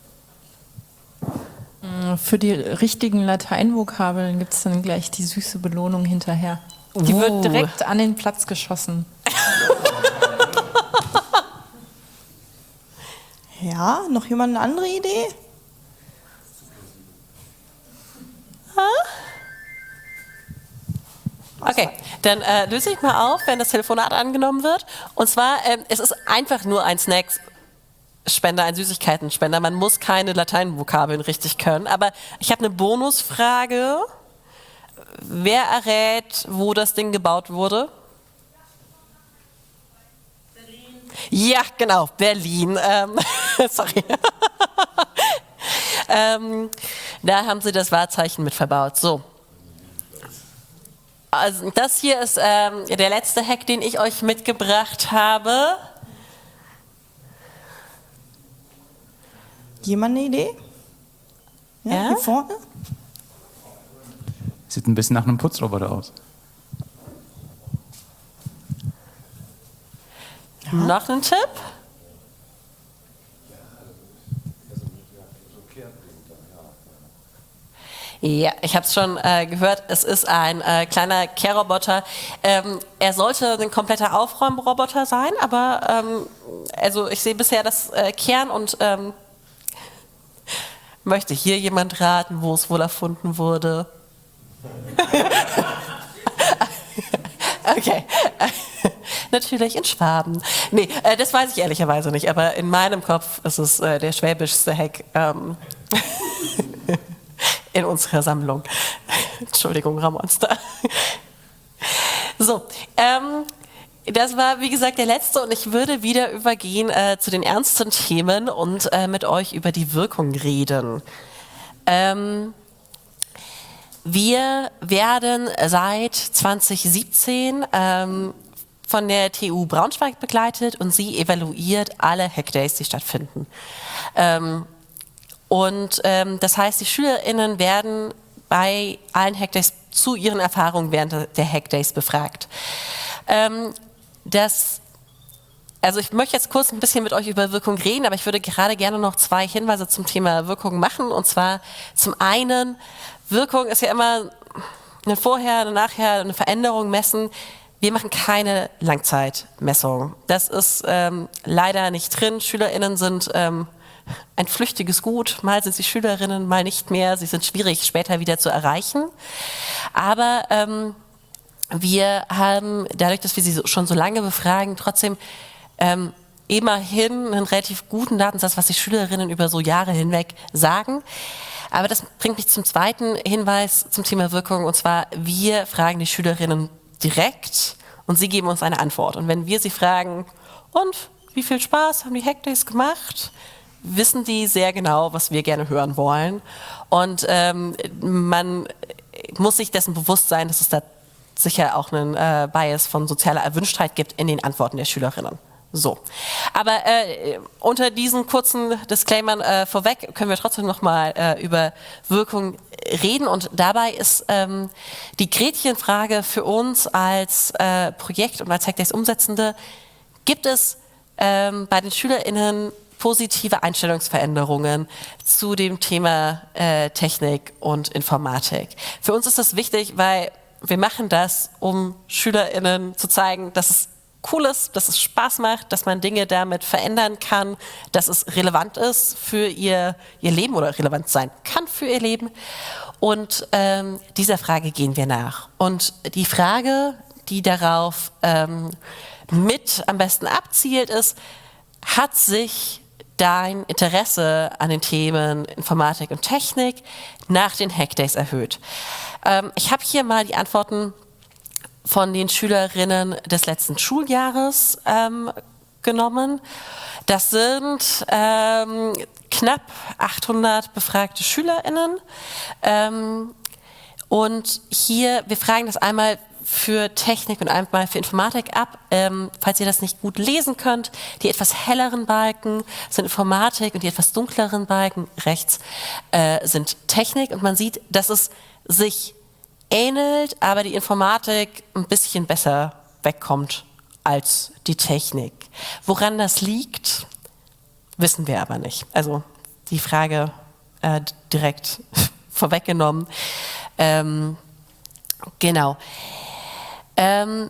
Für die richtigen Lateinvokabeln gibt es dann gleich die süße Belohnung hinterher. Die Uh. wird direkt an den Platz geschossen. Ja, noch jemand eine andere Idee? Okay, dann äh, löse ich mal auf, wenn das Telefonat angenommen wird. Und zwar, ähm, es ist einfach nur ein Snackspender, ein Süßigkeitenspender. Man muss keine Lateinvokabeln richtig können. Aber ich habe eine Bonusfrage. Wer errät, wo das Ding gebaut wurde? Berlin. Ja, genau, Berlin. Ähm, sorry. ähm, da haben sie das Wahrzeichen mit verbaut. So. Also das hier ist ähm, der letzte Hack, den ich euch mitgebracht habe. Jemand eine Idee? Ja, Ja? hier vorne? Sieht ein bisschen nach einem Putzroboter aus. Ja. Noch ein Tipp? Ja, ich habe es schon äh, gehört, es ist ein äh, kleiner Care-Roboter. Ähm, er sollte ein kompletter Aufräumroboter sein, aber ähm, also ich sehe bisher das äh, Kern und ähm, möchte hier jemand raten, wo es wohl erfunden wurde? Okay. Natürlich in Schwaben. Nee, äh, das weiß ich ehrlicherweise nicht, aber in meinem Kopf ist es äh, der schwäbischste Hack ähm, in unserer Sammlung. Entschuldigung, Ramonster. So, ähm, das war wie gesagt der letzte und ich würde wieder übergehen äh, zu den ernsten Themen und äh, mit euch über die Wirkung reden. Ähm, wir werden seit zwanzig siebzehn ähm, von der T U Braunschweig begleitet und sie evaluiert alle Hackdays, die stattfinden. Ähm, und ähm, das heißt, die SchülerInnen werden bei allen Hackdays zu ihren Erfahrungen während der Hackdays befragt. Ähm, das, also ich möchte jetzt kurz ein bisschen mit euch über Wirkung reden, aber ich würde gerade gerne noch zwei Hinweise zum Thema Wirkung machen. Und zwar zum einen, Wirkung ist ja immer ein Vorher, ein Nachher, eine Veränderung messen. Wir machen keine Langzeitmessung. Das ist ähm, leider nicht drin. SchülerInnen sind ähm, ein flüchtiges Gut. Mal sind sie SchülerInnen, mal nicht mehr. Sie sind schwierig später wieder zu erreichen. Aber ähm, wir haben, dadurch, dass wir sie so, schon so lange befragen, trotzdem ähm, immerhin einen relativ guten Datensatz, was die SchülerInnen über so Jahre hinweg sagen. Aber das bringt mich zum zweiten Hinweis zum Thema Wirkung. Und zwar, wir fragen die SchülerInnen direkt und sie geben uns eine Antwort. Und wenn wir sie fragen, und wie viel Spaß haben die Hackdays gemacht, wissen die sehr genau, was wir gerne hören wollen. Und ähm, man muss sich dessen bewusst sein, dass es da sicher auch einen äh, Bias von sozialer Erwünschtheit gibt in den Antworten der SchülerInnen. So, aber äh, unter diesen kurzen Disclaimern äh, vorweg können wir trotzdem nochmal äh, über Wirkung reden und dabei ist ähm, die Gretchenfrage für uns als äh, Projekt und als Hackdays Umsetzende, gibt es ähm, bei den SchülerInnen positive Einstellungsveränderungen zu dem Thema äh, Technik und Informatik? Für uns ist das wichtig, weil wir machen das, um SchülerInnen zu zeigen, dass es cool ist, dass es Spaß macht, dass man Dinge damit verändern kann, dass es relevant ist für ihr, ihr Leben oder relevant sein kann für ihr Leben. Und ähm, dieser Frage gehen wir nach. Und die Frage, die darauf ähm, mit am besten abzielt, ist, hat sich dein Interesse an den Themen Informatik und Technik nach den Hackdays erhöht? Ähm, ich habe hier mal die Antworten von den Schülerinnen des letzten Schuljahres ähm, genommen. Das sind ähm, knapp achthundert befragte SchülerInnen. Ähm, und hier, wir fragen das einmal für Technik und einmal für Informatik ab. Ähm, falls ihr das nicht gut lesen könnt, die etwas helleren Balken sind Informatik und die etwas dunkleren Balken rechts äh, sind Technik. Und man sieht, dass es sich ähnelt, aber die Informatik ein bisschen besser wegkommt als die Technik. Woran das liegt, wissen wir aber nicht. Also die Frage äh, direkt vorweggenommen. Ähm, genau. Ähm,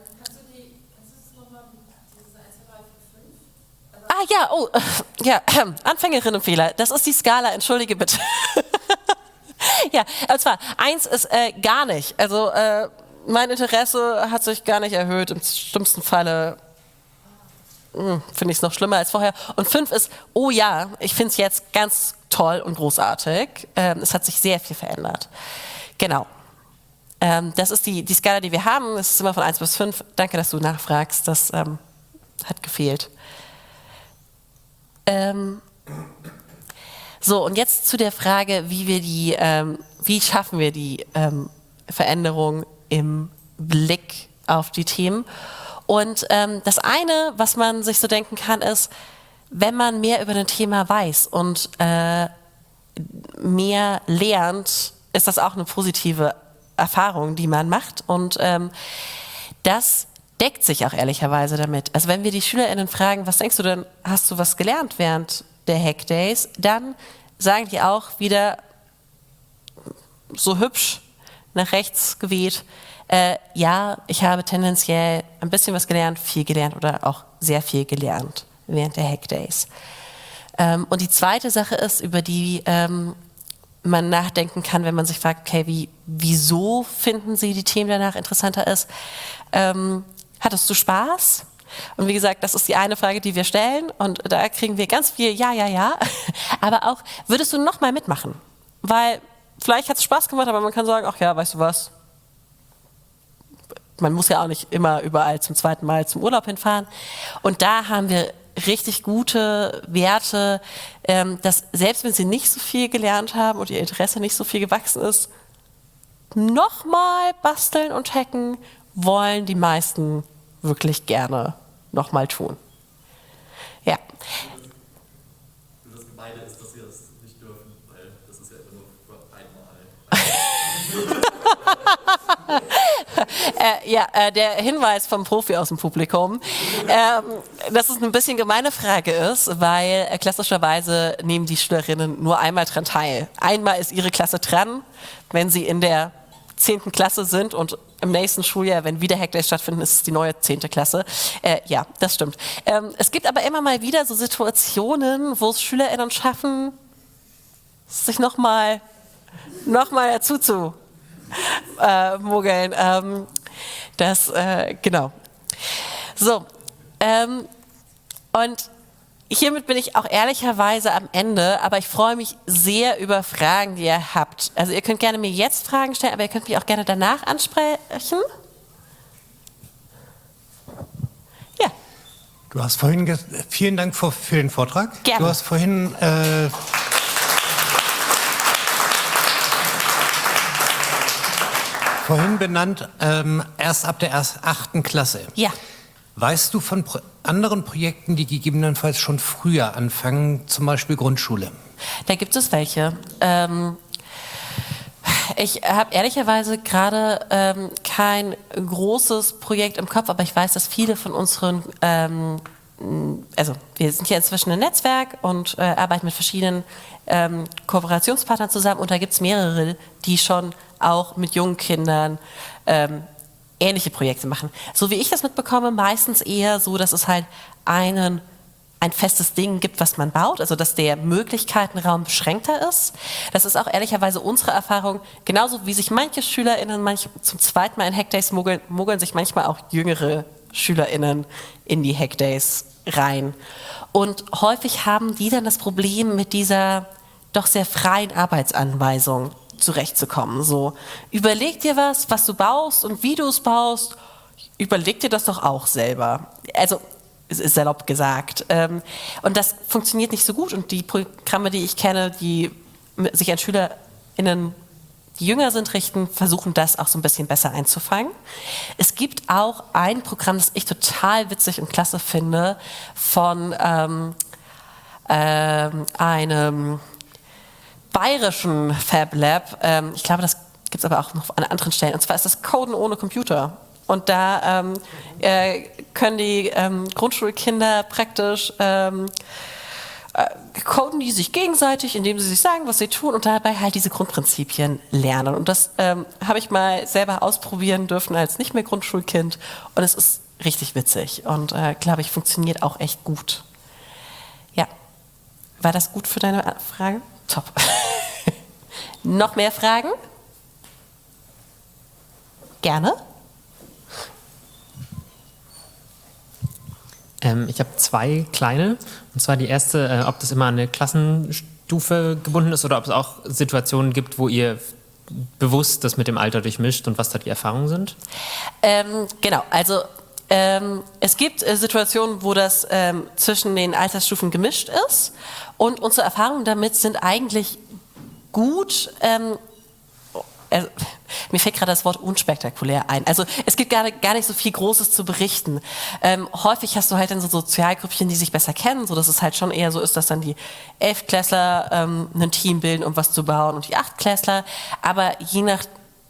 ah ja, oh, ja, Anfängerinnenfehler. Das ist die Skala, entschuldige bitte. Ja, und zwar, eins ist äh, gar nicht. Also äh, mein Interesse hat sich gar nicht erhöht. Im schlimmsten Falle finde ich es noch schlimmer als vorher. Und fünf ist, oh ja, ich finde es jetzt ganz toll und großartig. Ähm, es hat sich sehr viel verändert. Genau. Ähm, das ist die, die Skala, die wir haben. Es ist immer von eins bis fünf. Danke, dass du nachfragst. Das ähm, hat gefehlt. Ähm... So, und jetzt zu der Frage, wie wir die, ähm, wie schaffen wir die ähm, Veränderung im Blick auf die Themen. Und ähm, das eine, was man sich so denken kann, ist, wenn man mehr über ein Thema weiß und äh, mehr lernt, ist das auch eine positive Erfahrung, die man macht. Und ähm, das deckt sich auch ehrlicherweise damit. Also wenn wir die SchülerInnen fragen, was denkst du denn, hast du was gelernt während der Hackdays, dann sagen die auch wieder so hübsch nach rechts geweht. Äh, ja, ich habe tendenziell ein bisschen was gelernt, viel gelernt oder auch sehr viel gelernt während der Hackdays. Ähm, und die zweite Sache ist, über die ähm, man nachdenken kann, wenn man sich fragt, okay, wie, wieso finden Sie die Themen danach interessanter ist. Ähm, hattest du Spaß? Und wie gesagt, das ist die eine Frage, die wir stellen und da kriegen wir ganz viel Ja, ja, ja. Aber auch, würdest du noch mal mitmachen? Weil vielleicht hat es Spaß gemacht, aber man kann sagen, ach ja, weißt du was, man muss ja auch nicht immer überall zum zweiten Mal zum Urlaub hinfahren. Und da haben wir richtig gute Werte, ähm, dass selbst wenn sie nicht so viel gelernt haben und ihr Interesse nicht so viel gewachsen ist, nochmal basteln und hacken wollen die meisten wirklich gerne nochmal tun. Ja. Das Gemeine ist, dass sie das nicht dürfen, weil das ist ja immer nur für einmal. äh, ja, äh, der Hinweis vom Profi aus dem Publikum, ähm, dass es ein bisschen gemeine Frage ist, weil äh, klassischerweise nehmen die Schülerinnen nur einmal dran teil. Einmal ist ihre Klasse dran, wenn sie in der zehnten Klasse sind und im nächsten Schuljahr, wenn wieder Hackdays stattfinden, ist es die neue zehnte Klasse. Äh, ja, das stimmt. Ähm, es gibt aber immer mal wieder so Situationen, wo es SchülerInnen schaffen, sich nochmal noch mal dazu zu äh, mogeln. Ähm, das, äh, genau. So, ähm, und hiermit bin ich auch ehrlicherweise am Ende, aber ich freue mich sehr über Fragen, die ihr habt. Also ihr könnt gerne mir jetzt Fragen stellen, aber ihr könnt mich auch gerne danach ansprechen. Ja. Du hast vorhin, ge- vielen Dank für, für den Vortrag. Gerne. Du hast vorhin äh, vorhin benannt, ähm, erst ab der erst achten Klasse. Ja. Weißt du von Pro- anderen Projekten, die gegebenenfalls schon früher anfangen, zum Beispiel Grundschule? Da gibt es welche. Ähm, ich habe ehrlicherweise gerade ähm, kein großes Projekt im Kopf, aber ich weiß, dass viele von unseren, ähm, also wir sind ja inzwischen ein Netzwerk und äh, arbeiten mit verschiedenen ähm, Kooperationspartnern zusammen und da gibt es mehrere, die schon auch mit jungen Kindern ähm, ähnliche Projekte machen. So wie ich das mitbekomme, meistens eher so, dass es halt einen, ein festes Ding gibt, was man baut, also dass der Möglichkeitenraum beschränkter ist. Das ist auch ehrlicherweise unsere Erfahrung, genauso wie sich manche SchülerInnen manch, zum zweiten Mal in Hackdays mogeln, mogeln sich manchmal auch jüngere SchülerInnen in die Hackdays rein. Und häufig haben die dann das Problem mit dieser doch sehr freien Arbeitsanweisung zurechtzukommen. So, überleg dir was, was du baust und wie du es baust, überleg dir das doch auch selber. Also, es ist salopp gesagt. Ähm, und das funktioniert nicht so gut und die Programme, die ich kenne, die sich an SchülerInnen, die jünger sind, richten, versuchen das auch so ein bisschen besser einzufangen. Es gibt auch ein Programm, das ich total witzig und klasse finde, von ähm, ähm, einem bayerischen Fab Lab, ähm, ich glaube, das gibt es aber auch noch an anderen Stellen, und zwar ist das Coden ohne Computer. Und da ähm, äh, können die ähm, Grundschulkinder praktisch ähm, äh, coden die sich gegenseitig, indem sie sich sagen, was sie tun und dabei halt diese Grundprinzipien lernen. Und das ähm, habe ich mal selber ausprobieren dürfen als nicht mehr Grundschulkind und es ist richtig witzig und äh, glaube ich, funktioniert auch echt gut. Ja, war das gut für deine Frage? Top. Noch mehr Fragen? Gerne. Ähm, ich habe zwei kleine. Und zwar die erste, äh, ob das immer an eine Klassenstufe gebunden ist oder ob es auch Situationen gibt, wo ihr bewusst das mit dem Alter durchmischt und was da die Erfahrungen sind? Ähm, genau, also ähm, es gibt äh, Situationen, wo das ähm, zwischen den Altersstufen gemischt ist und unsere Erfahrungen damit sind eigentlich gut. Ähm, also, mir fällt gerade das Wort unspektakulär ein. Also es gibt gar, gar nicht so viel Großes zu berichten. Ähm, häufig hast du halt dann so Sozialgruppchen, die sich besser kennen, so dass es halt schon eher so ist, dass dann die Elftklässler ähm, ein Team bilden, um was zu bauen und die Achtklässler. Aber je nach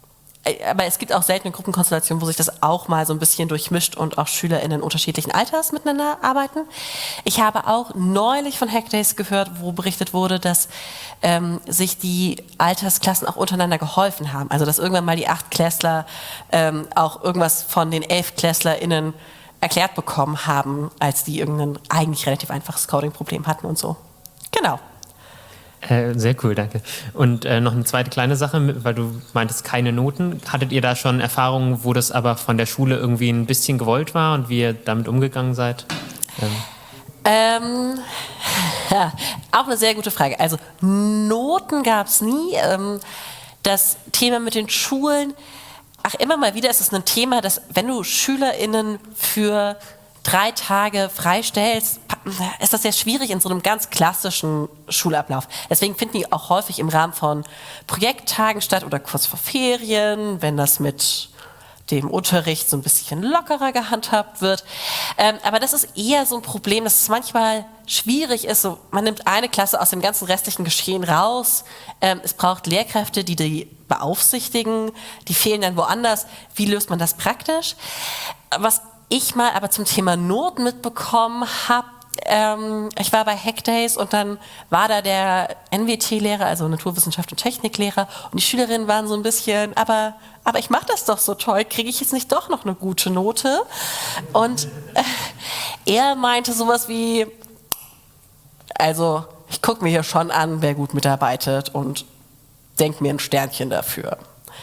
aber es gibt auch seltene Gruppenkonstellationen, wo sich das auch mal so ein bisschen durchmischt und auch SchülerInnen unterschiedlichen Alters miteinander arbeiten. Ich habe auch neulich von Hackdays gehört, wo berichtet wurde, dass ähm, sich die Altersklassen auch untereinander geholfen haben. Also dass irgendwann mal die Achtklässler ähm, auch irgendwas von den ElftklässlerInnen erklärt bekommen haben, als die irgendein eigentlich relativ einfaches Coding-Problem hatten und so. Genau. Äh, sehr cool, danke. Und äh, noch eine zweite kleine Sache, weil du meintest keine Noten. Hattet ihr da schon Erfahrungen, wo das aber von der Schule irgendwie ein bisschen gewollt war und wie ihr damit umgegangen seid? Ähm. Ähm, ja, auch eine sehr gute Frage. Also Noten gab es nie. Ähm, das Thema mit den Schulen, ach, immer mal wieder ist es ein Thema, dass wenn du SchülerInnen für drei Tage freistellst, ist das sehr schwierig in so einem ganz klassischen Schulablauf. Deswegen finden die auch häufig im Rahmen von Projekttagen statt oder kurz vor Ferien, wenn das mit dem Unterricht so ein bisschen lockerer gehandhabt wird. Ähm, aber das ist eher so ein Problem, dass es manchmal schwierig ist. So, man nimmt eine Klasse aus dem ganzen restlichen Geschehen raus. Ähm, es braucht Lehrkräfte, die die beaufsichtigen. Die fehlen dann woanders. Wie löst man das praktisch? Was ich mal aber zum Thema Noten mitbekommen habe, ähm, ich war bei Hackdays und dann war da der N W T-Lehrer, also Naturwissenschaft und Techniklehrer, und die Schülerinnen waren so ein bisschen, aber, aber ich mache das doch so toll, kriege ich jetzt nicht doch noch eine gute Note? Und äh, er meinte sowas wie, also ich gucke mir hier schon an, wer gut mitarbeitet und denke mir ein Sternchen dafür.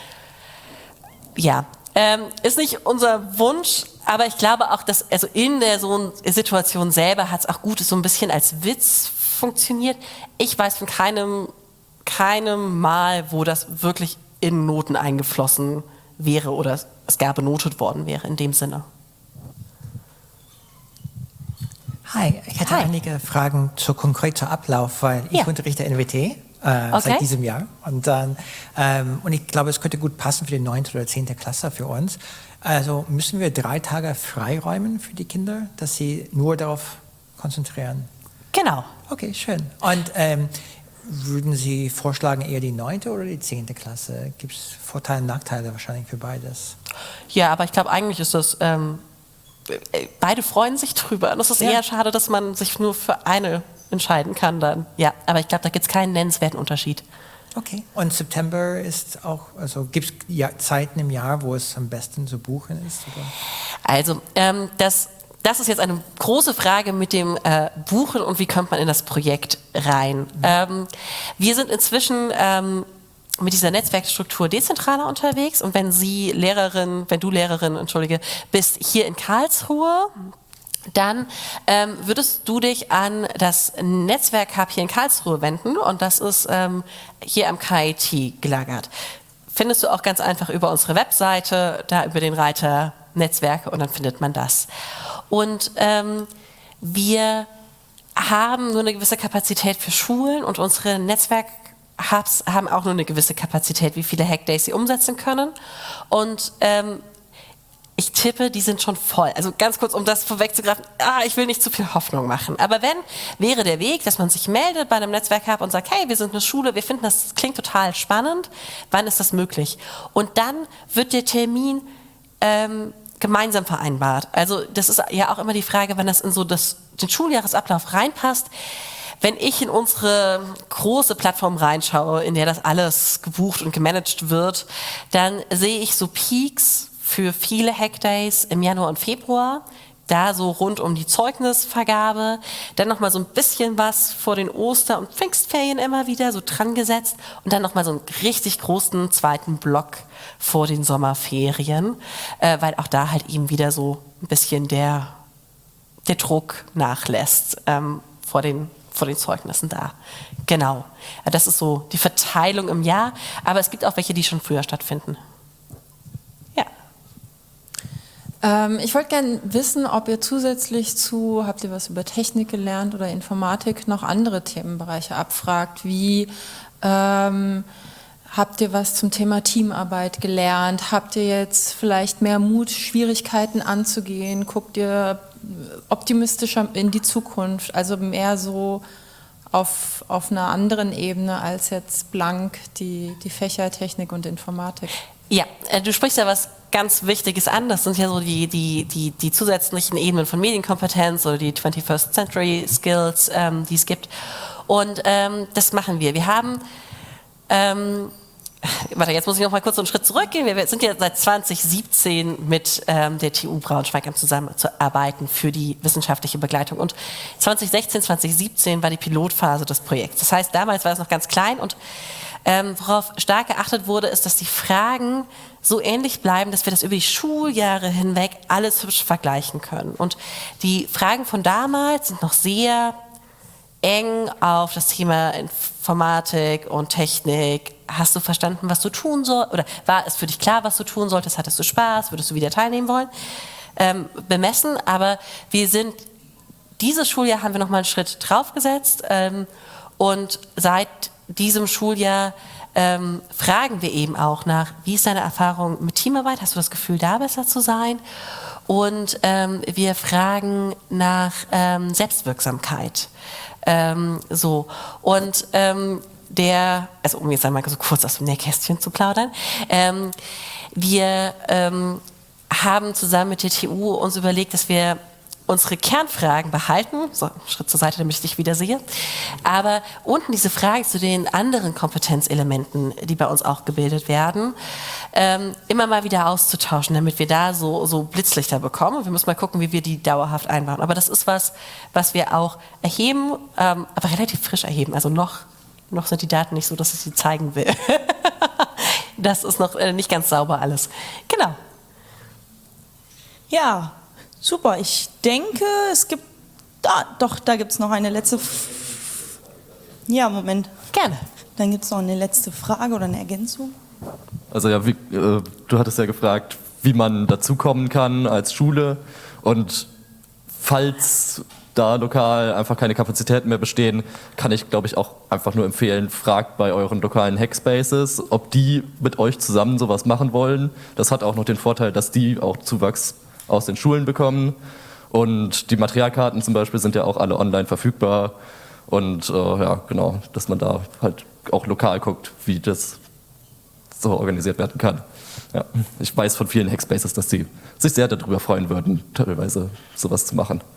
Ja, ähm, ist nicht unser Wunsch, aber ich glaube auch, dass also in der so Situation selber hat es auch gut so ein bisschen als Witz funktioniert. Ich weiß von keinem, keinem Mal, wo das wirklich in Noten eingeflossen wäre oder es gar benotet worden wäre in dem Sinne. Hi, ich hätte Hi. einige Fragen zu konkreter Ablauf, weil ich Ja. unterrichte N W T äh, Okay. seit diesem Jahr. Und, dann, ähm, und ich glaube, es könnte gut passen für die neunte oder zehnte Klasse für uns. Also müssen wir drei Tage freiräumen für die Kinder, dass sie nur darauf konzentrieren? Genau. Okay, schön. Und ähm, würden Sie vorschlagen, eher die neunte oder die zehnte Klasse? Gibt es Vorteile und Nachteile wahrscheinlich für beides? Ja, aber ich glaube, eigentlich ist das, ähm, beide freuen sich drüber. Und es ist Ja. eher schade, dass man sich nur für eine entscheiden kann dann. Ja, aber ich glaube, da gibt es keinen nennenswerten Unterschied. Okay. Und September ist auch, also gibt es ja Zeiten im Jahr, wo es am besten zu buchen ist? Oder? Also, ähm, das, das ist jetzt eine große Frage mit dem äh, Buchen und wie kommt man in das Projekt rein. Mhm. Ähm, wir sind inzwischen ähm, mit dieser Netzwerkstruktur dezentraler unterwegs und wenn Sie Lehrerin, wenn du Lehrerin, entschuldige, bist hier in Karlsruhe, dann ähm, würdest du dich an das Netzwerk-Hub hier in Karlsruhe wenden und das ist ähm, hier am K I T gelagert. Findest du auch ganz einfach über unsere Webseite, da über den Reiter Netzwerke und dann findet man das. Und ähm, wir haben nur eine gewisse Kapazität für Schulen und unsere Netzwerk-Hubs haben auch nur eine gewisse Kapazität, wie viele Hackdays sie umsetzen können. Und ähm, ich tippe, die sind schon voll. Also ganz kurz, um das vorwegzugreifen, ah, ich will nicht zu viel Hoffnung machen. Aber wenn, wäre der Weg, dass man sich meldet bei einem Netzwerk-Hub und sagt, hey, wir sind eine Schule, wir finden, das klingt total spannend, wann ist das möglich? Und dann wird der Termin ähm, gemeinsam vereinbart. Also das ist ja auch immer die Frage, wann das in so das, den Schuljahresablauf reinpasst. Wenn ich in unsere große Plattform reinschaue, in der das alles gebucht und gemanagt wird, dann sehe ich so Peaks für viele Hackdays im Januar und Februar, da so rund um die Zeugnisvergabe, dann nochmal so ein bisschen was vor den Oster- und Pfingstferien immer wieder so dran gesetzt und dann nochmal so einen richtig großen zweiten Block vor den Sommerferien, äh, weil auch da halt eben wieder so ein bisschen der, der Druck nachlässt ähm, vor den vor den Zeugnissen da. Genau. Das ist so die Verteilung im Jahr, aber es gibt auch welche, die schon früher stattfinden. Ähm, ich wollte gerne wissen, ob ihr zusätzlich zu, habt ihr was über Technik gelernt oder Informatik, noch andere Themenbereiche abfragt, wie ähm, habt ihr was zum Thema Teamarbeit gelernt, habt ihr jetzt vielleicht mehr Mut, Schwierigkeiten anzugehen, guckt ihr optimistischer in die Zukunft, also mehr so auf, auf einer anderen Ebene als jetzt blank die, die Fächer Technik und Informatik? Ja, äh, du sprichst ja was ganz Wichtiges an. Das sind ja so die, die, die, die zusätzlichen Ebenen von Medienkompetenz oder die twenty-first Century Skills, ähm, die es gibt. Und ähm, das machen wir. Wir haben, ähm, warte, jetzt muss ich noch mal kurz so einen Schritt zurückgehen. Wir sind ja seit zwanzig siebzehn mit ähm, der T U Braunschweig am Zusammenarbeiten für die wissenschaftliche Begleitung. Und zwanzig sechzehn, zwanzig siebzehn war die Pilotphase des Projekts. Das heißt, damals war es noch ganz klein und ähm, worauf stark geachtet wurde, ist, dass die Fragen so ähnlich bleiben, dass wir das über die Schuljahre hinweg alles hübsch vergleichen können. Und die Fragen von damals sind noch sehr eng auf das Thema Informatik und Technik. Hast du verstanden, was du tun sollst? Oder war es für dich klar, was du tun solltest? Hattest du Spaß? Würdest du wieder teilnehmen wollen? Ähm, bemessen, aber wir sind, dieses Schuljahr haben wir nochmal einen Schritt draufgesetzt ähm, und seit diesem Schuljahr ähm, fragen wir eben auch nach, wie ist deine Erfahrung mit Teamarbeit? Hast du das Gefühl, da besser zu sein? Und ähm, wir fragen nach ähm, Selbstwirksamkeit. Ähm, so. Und ähm, der, also um jetzt einmal so kurz aus dem Nähkästchen zu plaudern, ähm, wir ähm, haben zusammen mit der T U uns überlegt, dass wir unsere Kernfragen behalten, so, Schritt zur Seite, damit ich dich wieder sehe, aber unten diese Fragen zu den anderen Kompetenzelementen, die bei uns auch gebildet werden, ähm, immer mal wieder auszutauschen, damit wir da so, so Blitzlichter bekommen. Und wir müssen mal gucken, wie wir die dauerhaft einbauen. Aber das ist was, was wir auch erheben, ähm, aber relativ frisch erheben. Also noch, noch sind die Daten nicht so, dass ich sie zeigen will. Das ist noch äh, nicht ganz sauber alles. Genau. Ja, super. Ich denke, es gibt, da, doch, da gibt es noch eine letzte, F ja, Moment. Gerne. Dann gibt es noch eine letzte Frage oder eine Ergänzung. Also ja, wie, äh, du hattest ja gefragt, wie man dazukommen kann als Schule und falls da lokal einfach keine Kapazitäten mehr bestehen, kann ich, glaube ich, auch einfach nur empfehlen, fragt bei euren lokalen Hackspaces, ob die mit euch zusammen sowas machen wollen. Das hat auch noch den Vorteil, dass die auch Zuwachs aus den Schulen bekommen und die Materialkarten zum Beispiel sind ja auch alle online verfügbar und äh, ja, genau, dass man da halt auch lokal guckt, wie das so organisiert werden kann. Ja, ich weiß von vielen Hackspaces, dass sie sich sehr darüber freuen würden, teilweise sowas zu machen.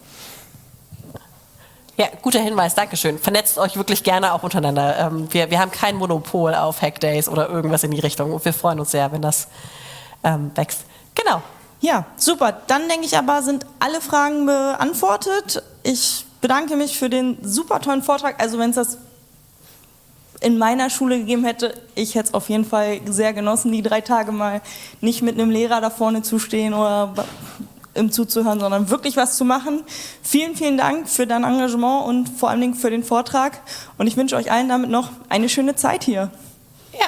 Ja, guter Hinweis, Dankeschön. Vernetzt euch wirklich gerne auch untereinander. Ähm, wir, wir haben kein Monopol auf Hackdays oder irgendwas in die Richtung. Und wir freuen uns sehr, wenn das ähm, wächst. Genau. Ja, super. Dann denke ich aber, sind alle Fragen beantwortet. Ich bedanke mich für den super tollen Vortrag. Also wenn es das in meiner Schule gegeben hätte, ich hätte es auf jeden Fall sehr genossen, die drei Tage mal nicht mit einem Lehrer da vorne zu stehen oder im zuzuhören, sondern wirklich was zu machen. Vielen, vielen Dank für dein Engagement und vor allen Dingen für den Vortrag. Und ich wünsche euch allen damit noch eine schöne Zeit hier. Ja.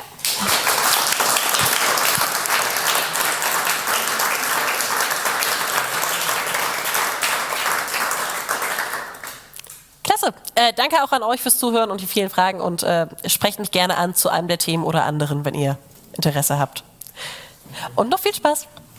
Klasse. Äh, danke auch an euch fürs Zuhören und die vielen Fragen und äh, sprecht mich gerne an zu einem der Themen oder anderen, wenn ihr Interesse habt. Und noch viel Spaß.